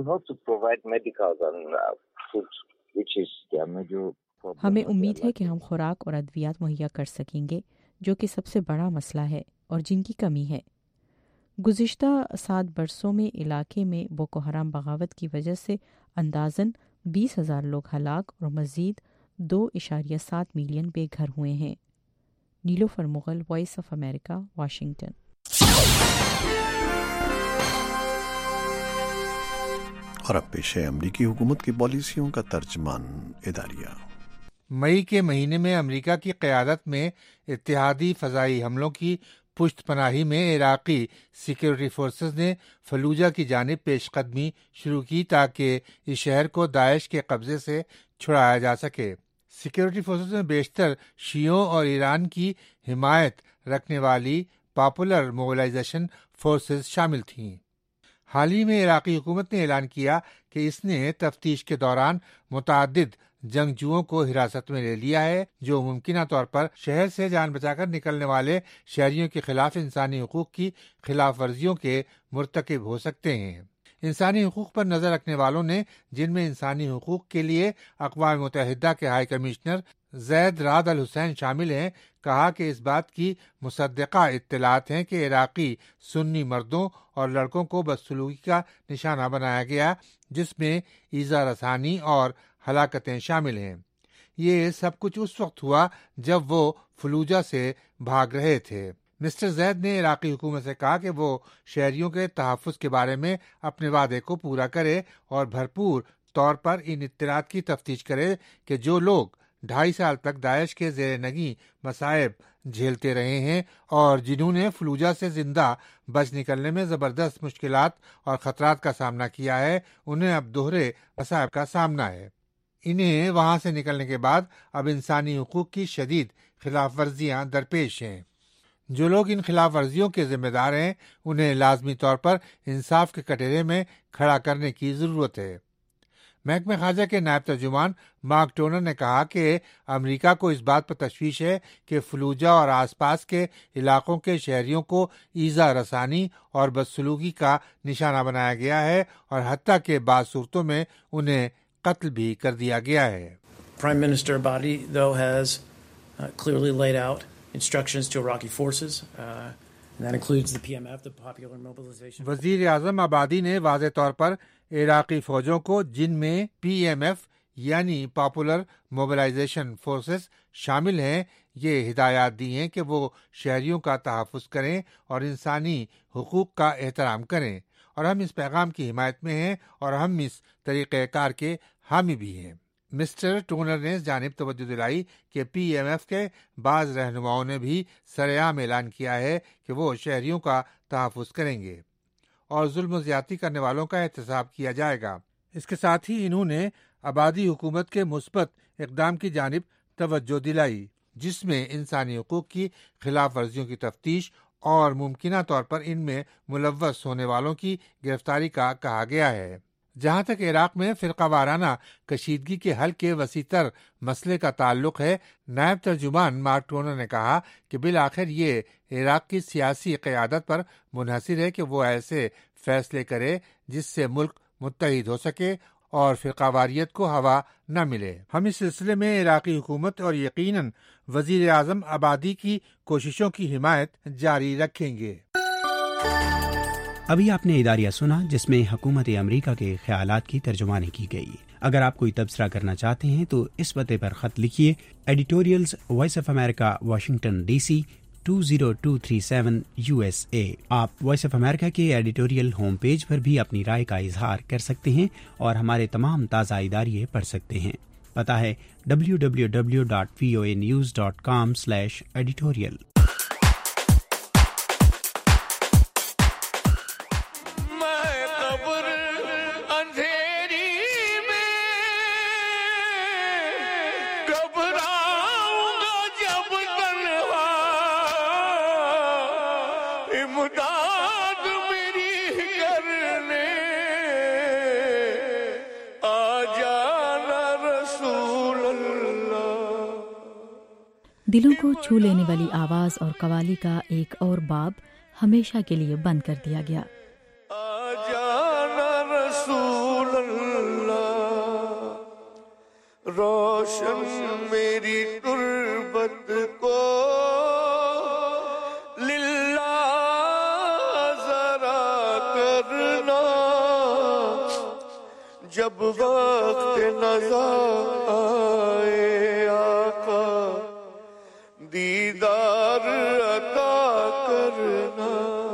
ہمیں امید ہے کہ ہم خوراک اور ادویات مہیا کر سکیں گے، جو کہ سب سے بڑا مسئلہ ہے اور جن کی کمی ہے۔ گزشتہ سات برسوں میں علاقے میں بوکو حرام بغاوت کی وجہ سے اندازاً بیس ہزار لوگ ہلاک اور مزید دو اشاریہ سات ملین بے گھر ہوئے ہیں۔ Nilofar Mughal, voice of America, Washington. اور اب پیش ہے امریکی حکومت کی پالیسیوں کا ترجمان اداریہ۔ مئی کے مہینے میں امریکہ کی قیادت میں اتحادی فضائی حملوں کی پشت پناہی میں عراقی سیکیورٹی فورسز نے فلوجہ کی جانب پیش قدمی شروع کی تاکہ اس شہر کو داعش کے قبضے سے چھڑایا جا سکے۔ سیکیورٹی فورسز میں بیشتر شیعوں اور ایران کی حمایت رکھنے والی پاپولر موبلائزیشن فورسز شامل تھیں۔ حال ہی میں عراقی حکومت نے اعلان کیا کہ اس نے تفتیش کے دوران متعدد جنگجوؤں کو حراست میں لے لیا ہے جو ممکنہ طور پر شہر سے جان بچا کر نکلنے والے شہریوں کے خلاف انسانی حقوق کی خلاف ورزیوں کے مرتکب ہو سکتے ہیں۔ انسانی حقوق پر نظر رکھنے والوں نے، جن میں انسانی حقوق کے لیے اقوام متحدہ کے ہائی کمشنر زید راد الحسین شامل ہیں، کہا کہ اس بات کی مصدقہ اطلاعات ہیں کہ عراقی سنی مردوں اور لڑکوں کو بدسلوکی کا نشانہ بنایا گیا، جس میں ایذا رسانی اور ہلاکتیں شامل ہیں۔ یہ سب کچھ اس وقت ہوا جب وہ فلوجہ سے بھاگ رہے تھے۔ مسٹر زید نے عراقی حکومت سے کہا کہ وہ شہریوں کے تحفظ کے بارے میں اپنے وعدے کو پورا کرے اور بھرپور طور پر ان اطلاعات کی تفتیش کرے کہ جو لوگ ڈھائی سال تک داعش کے زیر نگیں مصائب جھیلتے رہے ہیں اور جنہوں نے فلوجہ سے زندہ بچ نکلنے میں زبردست مشکلات اور خطرات کا سامنا کیا ہے، انہیں اب دوہرے مصائب کا سامنا ہے۔ انہیں وہاں سے نکلنے کے بعد اب انسانی حقوق کی شدید خلاف ورزیاں درپیش ہیں۔ جو لوگ ان خلاف ورزیوں کے ذمہ دار ہیں انہیں لازمی طور پر انصاف کے کٹہرے میں کھڑا کرنے کی ضرورت ہے۔ محکمہ خارجہ کے نائب ترجمان مارک ٹونر نے کہا کہ امریکہ کو اس بات پر تشویش ہے کہ فلوجہ اور آس پاس کے علاقوں کے شہریوں کو ایذا رسانی اور بدسلوکی کا نشانہ بنایا گیا ہے اور حتیٰ کہ بعض صورتوں میں انہیں قتل بھی کر دیا گیا ہے۔ Prime Minister Abadi, though, has uh, clearly laid out instructions to Iraqi forces, uh, and that includes the P M F, the Popular Mobilization. وزیر اعظم آبادی نے واضح طور پر عراقی فوجوں کو، جن میں پی ایم ایف یعنی پاپولر موبلائزیشن فورسز شامل ہیں، یہ ہدایات دی ہیں کہ وہ شہریوں کا تحفظ کریں اور انسانی حقوق کا احترام کریں، اور ہم اس پیغام کی حمایت میں ہیں اور ہم اس طریقہ کار کے حامی بھی ہیں۔ مسٹر ٹونر نے اس جانب توجہ دلائی کہ پی ایم ایف کے بعض رہنماؤں نے بھی سرعام اعلان کیا ہے کہ وہ شہریوں کا تحفظ کریں گے اور ظلم و زیادتی کرنے والوں کا احتساب کیا جائے گا۔ اس کے ساتھ ہی انہوں نے آبادی حکومت کے مثبت اقدام کی جانب توجہ دلائی، جس میں انسانی حقوق کی خلاف ورزیوں کی تفتیش اور ممکنہ طور پر ان میں ملوث ہونے والوں کی گرفتاری کا کہا گیا ہے۔ جہاں تک عراق میں فرقہ وارانہ کشیدگی کے حل کے وسیع تر مسئلے کا تعلق ہے، نائب ترجمان مارک ٹونر نے کہا کہ بالآخر یہ عراق کی سیاسی قیادت پر منحصر ہے کہ وہ ایسے فیصلے کرے جس سے ملک متحد ہو سکے اور فرقہ واریت کو ہوا نہ ملے۔ ہم اس سلسلے میں عراقی حکومت اور یقیناً وزیر اعظم آبادی کی کوششوں کی حمایت جاری رکھیں گے۔ ابھی آپ نے اداریہ سنا جس میں حکومت امریکہ کے خیالات کی ترجمانی کی گئی۔ اگر آپ کوئی تبصرہ کرنا چاہتے ہیں تو اس پتے پر خط لکھیے، editorials voice of America, Washington D C دو زیرو دو تین سات یو ایس اے۔ آپ وائس آف امریکہ کے ایڈیٹوریل ہوم پیج پر بھی اپنی رائے کا اظہار کر سکتے ہیں اور ہمارے تمام تازہ اداریے پڑھ سکتے ہیں۔ پتہ ہے W W W dot V O A news dot com slash editorial. دلوں کو چھو لینے والی آواز اور قوالی کا ایک اور باب ہمیشہ کے لیے بند کر دیا گیا۔ رسول اللہ روشن میری تربت کو للہ ذرا کرنا، جب وقت نظر آئے آقا دیدار عطا کرنا۔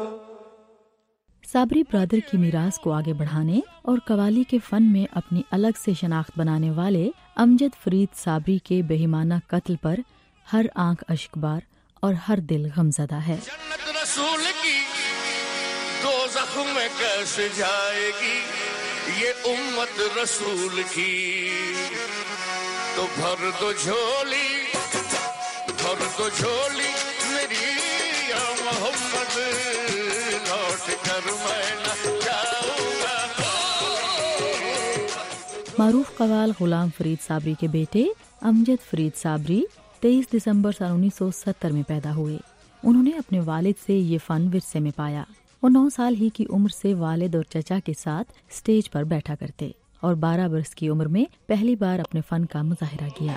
صابری برادر کی میراث کو آگے بڑھانے اور قوالی کے فن میں اپنی الگ سے شناخت بنانے والے امجد فرید صابری کے بہیمانہ قتل پر ہر آنکھ اشکبار اور ہر دل غمزدہ ہے۔ جنت رسول کی دوزخ میں کیسے جائے گی یہ امت رسول کی، تو بھر دو جھولی بھر دو جھولی میری یا محمد، لوٹ کر میں نہ جاؤں گا۔ معروف قوال غلام فرید صابری کے بیٹے امجد فرید صابری تیئیس دسمبر سن انیس سو ستر میں پیدا ہوئے۔ انہوں نے اپنے والد سے یہ فن ورثے میں پایا۔ وہ نو سال ہی کی عمر سے والد اور چچا کے ساتھ سٹیج پر بیٹھا کرتے اور بارہ برس کی عمر میں پہلی بار اپنے فن کا مظاہرہ کیا۔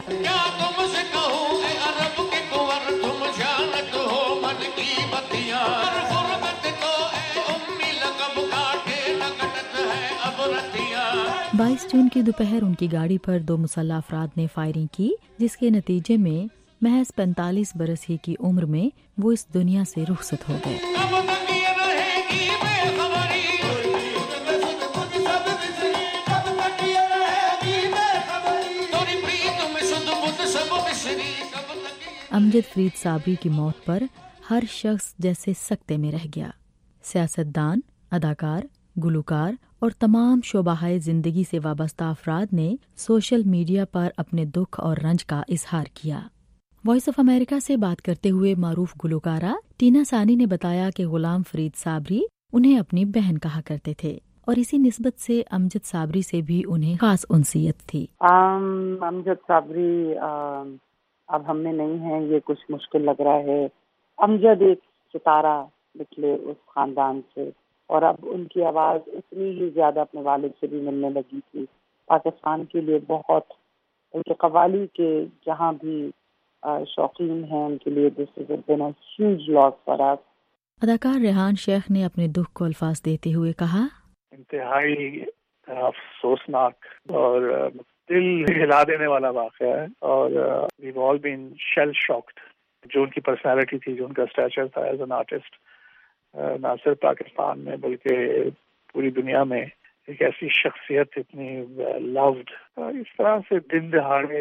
بائیس جون کی دوپہر ان کی گاڑی پر دو مسلح افراد نے فائرنگ کی، جس کے نتیجے میں محض پینتالیس برس ہی کی عمر میں وہ اس دنیا سے رخصت ہو گئے۔ امجد فرید صابری کی موت پر ہر شخص جیسے سکتے میں رہ گیا۔ سیاستدان، اداکار، گلوکار اور تمام شعبۂ زندگی سے وابستہ افراد نے سوشل میڈیا پر اپنے دکھ اور رنج کا اظہار کیا۔ وائس آف امریکہ سے بات کرتے ہوئے معروف گلوکارہ ٹینا ثانی نے بتایا کہ غلام فرید صابری انہیں اپنی بہن کہا کرتے تھے اور اسی نسبت سے امجد صابری سے بھی انہیں خاص انسیت تھی۔ امجد صابری اب ہم میں نہیں ہیں، یہ کچھ مشکل لگ رہا ہے۔ امجد ایک ستارہ نکلے اس خاندان سے، اور اب ان کی آواز اتنی ہی زیادہ اپنے والد سے بھی ملنے لگی تھی۔ پاکستان کے لیے بہت، بلکہ قوالی کے جہاں بھی شوقین ہیں ان کے لیے دس از بین اے ہیوج لاس فار اس۔ اداکار ریحان شیخ نے اپنے دکھ کو الفاظ دیتے ہوئے کہا، انتہائی افسوسناک اور دل ہلا دینے والا واقعہ ہے، اور we've all been shell shocked۔ جو ان کی پرسنالٹی تھی، جو ان کا اسٹیچر تھا ایز این آرٹسٹ، نہ صرف پاکستان میں بلکہ پوری دنیا میں ایک ایسی شخصیت اتنی لوڈ، اس طرح سے دن دہاڑے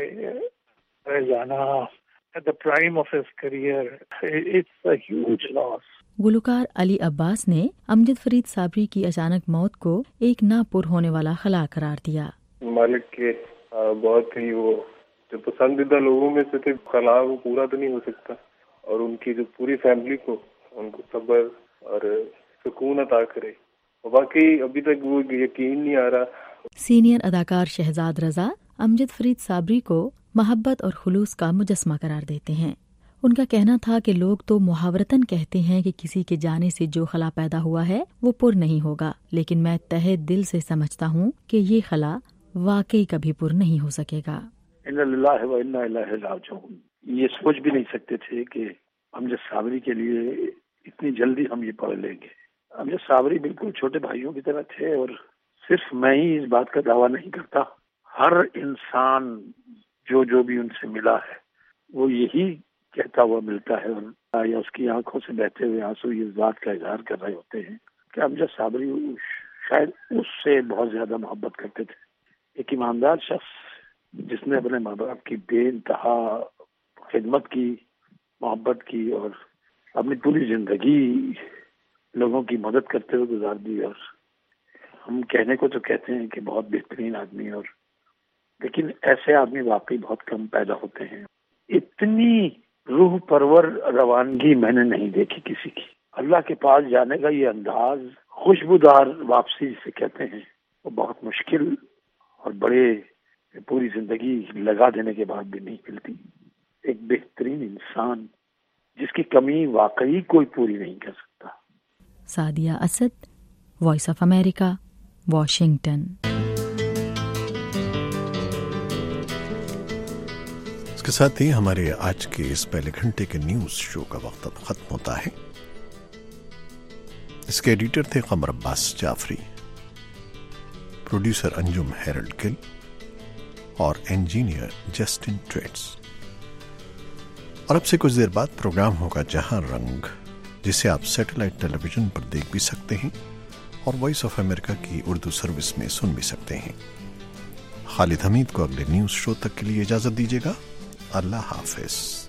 رہ جانا at the prime of his career, it's a huge loss۔ گلوکار علی عباس نے امجد فرید صابری کی اچانک موت کو ایک نہ پر ہونے والا خلا قرار دیا۔ مالک کے بہت ہی وہ جو پسندیدہ لوگوں میں سے تھے، خلا وہ پورا تو نہیں ہو سکتا، اور ان کی جو پوری فیملی کو ان کو صبر اور سکون عطا کرے۔ واقعی ابھی تک وہ یقین نہیں آ رہا۔ سینئر اداکار شہزاد رضا امجد فرید صابری کو محبت اور خلوص کا مجسمہ قرار دیتے ہیں۔ ان کا کہنا تھا کہ لوگ تو محاورتاً کہتے ہیں کہ کسی کے جانے سے جو خلا پیدا ہوا ہے وہ پر نہیں ہوگا، لیکن میں تہہ دل سے سمجھتا ہوں کہ یہ خلا واقعی کبھی پر نہیں ہو سکے گا۔ انا للہ و انا الیہ راجعون۔ یہ سوچ بھی نہیں سکتے تھے کہ امجد صابری کے لیے اتنی جلدی ہم یہ پڑھ لیں گے۔ امجد صابری بالکل چھوٹے بھائیوں کی طرح تھے، اور صرف میں ہی اس بات کا دعویٰ نہیں کرتا، ہر انسان جو جو بھی ان سے ملا ہے وہ یہی کہتا ہوا ملتا ہے، اور یا اس کی آنکھوں سے بہتے ہوئے آنسو اس بات کا اظہار کر رہے ہوتے ہیں کہ امجد صابری شاید اس سے بہت زیادہ محبت کرتے تھے۔ ایک ایماندار شخص جس نے اپنے ماں باپ کی بے انتہا خدمت کی، محبت کی، اور اپنی پوری زندگی لوگوں کی مدد کرتے ہوئے گزار دی، اور ہم کہنے کو تو کہتے ہیں کہ بہت بہترین آدمی، اور لیکن ایسے آدمی واقعی بہت کم پیدا ہوتے ہیں۔ اتنی روح پرور روانگی میں نے نہیں دیکھی کسی کی۔ اللہ کے پاس جانے کا یہ انداز، خوشبودار واپسی جسے کہتے ہیں، وہ بہت مشکل اور بڑے پوری زندگی لگا دینے کے بعد بھی نہیں ملتی۔ ایک بہترین انسان جس کی کمی واقعی کوئی پوری نہیں کر سکتا. Sadia Asad, voice of America, Washington. اس کے ساتھ ہی ہمارے آج کے اس پہلے گھنٹے کے نیوز شو کا وقت اب ختم ہوتا ہے. اس کے ایڈیٹر تھے قمر عباس جعفری، پروڈیوسر انجم ہیرلڈ گل اور انجینئر جسٹن ٹریٹس. اور اب سے کچھ دیر بعد پروگرام ہوگا جہاں رنگ، جسے آپ سیٹلائٹ ٹیلی ویژن پر دیکھ بھی سکتے ہیں اور وائس آف امریکہ کی اردو سروس میں سن بھی سکتے ہیں. خالد حمید کو اگلے نیوز شو تک کے لیے اجازت دیجیے گا. اللہ حافظ.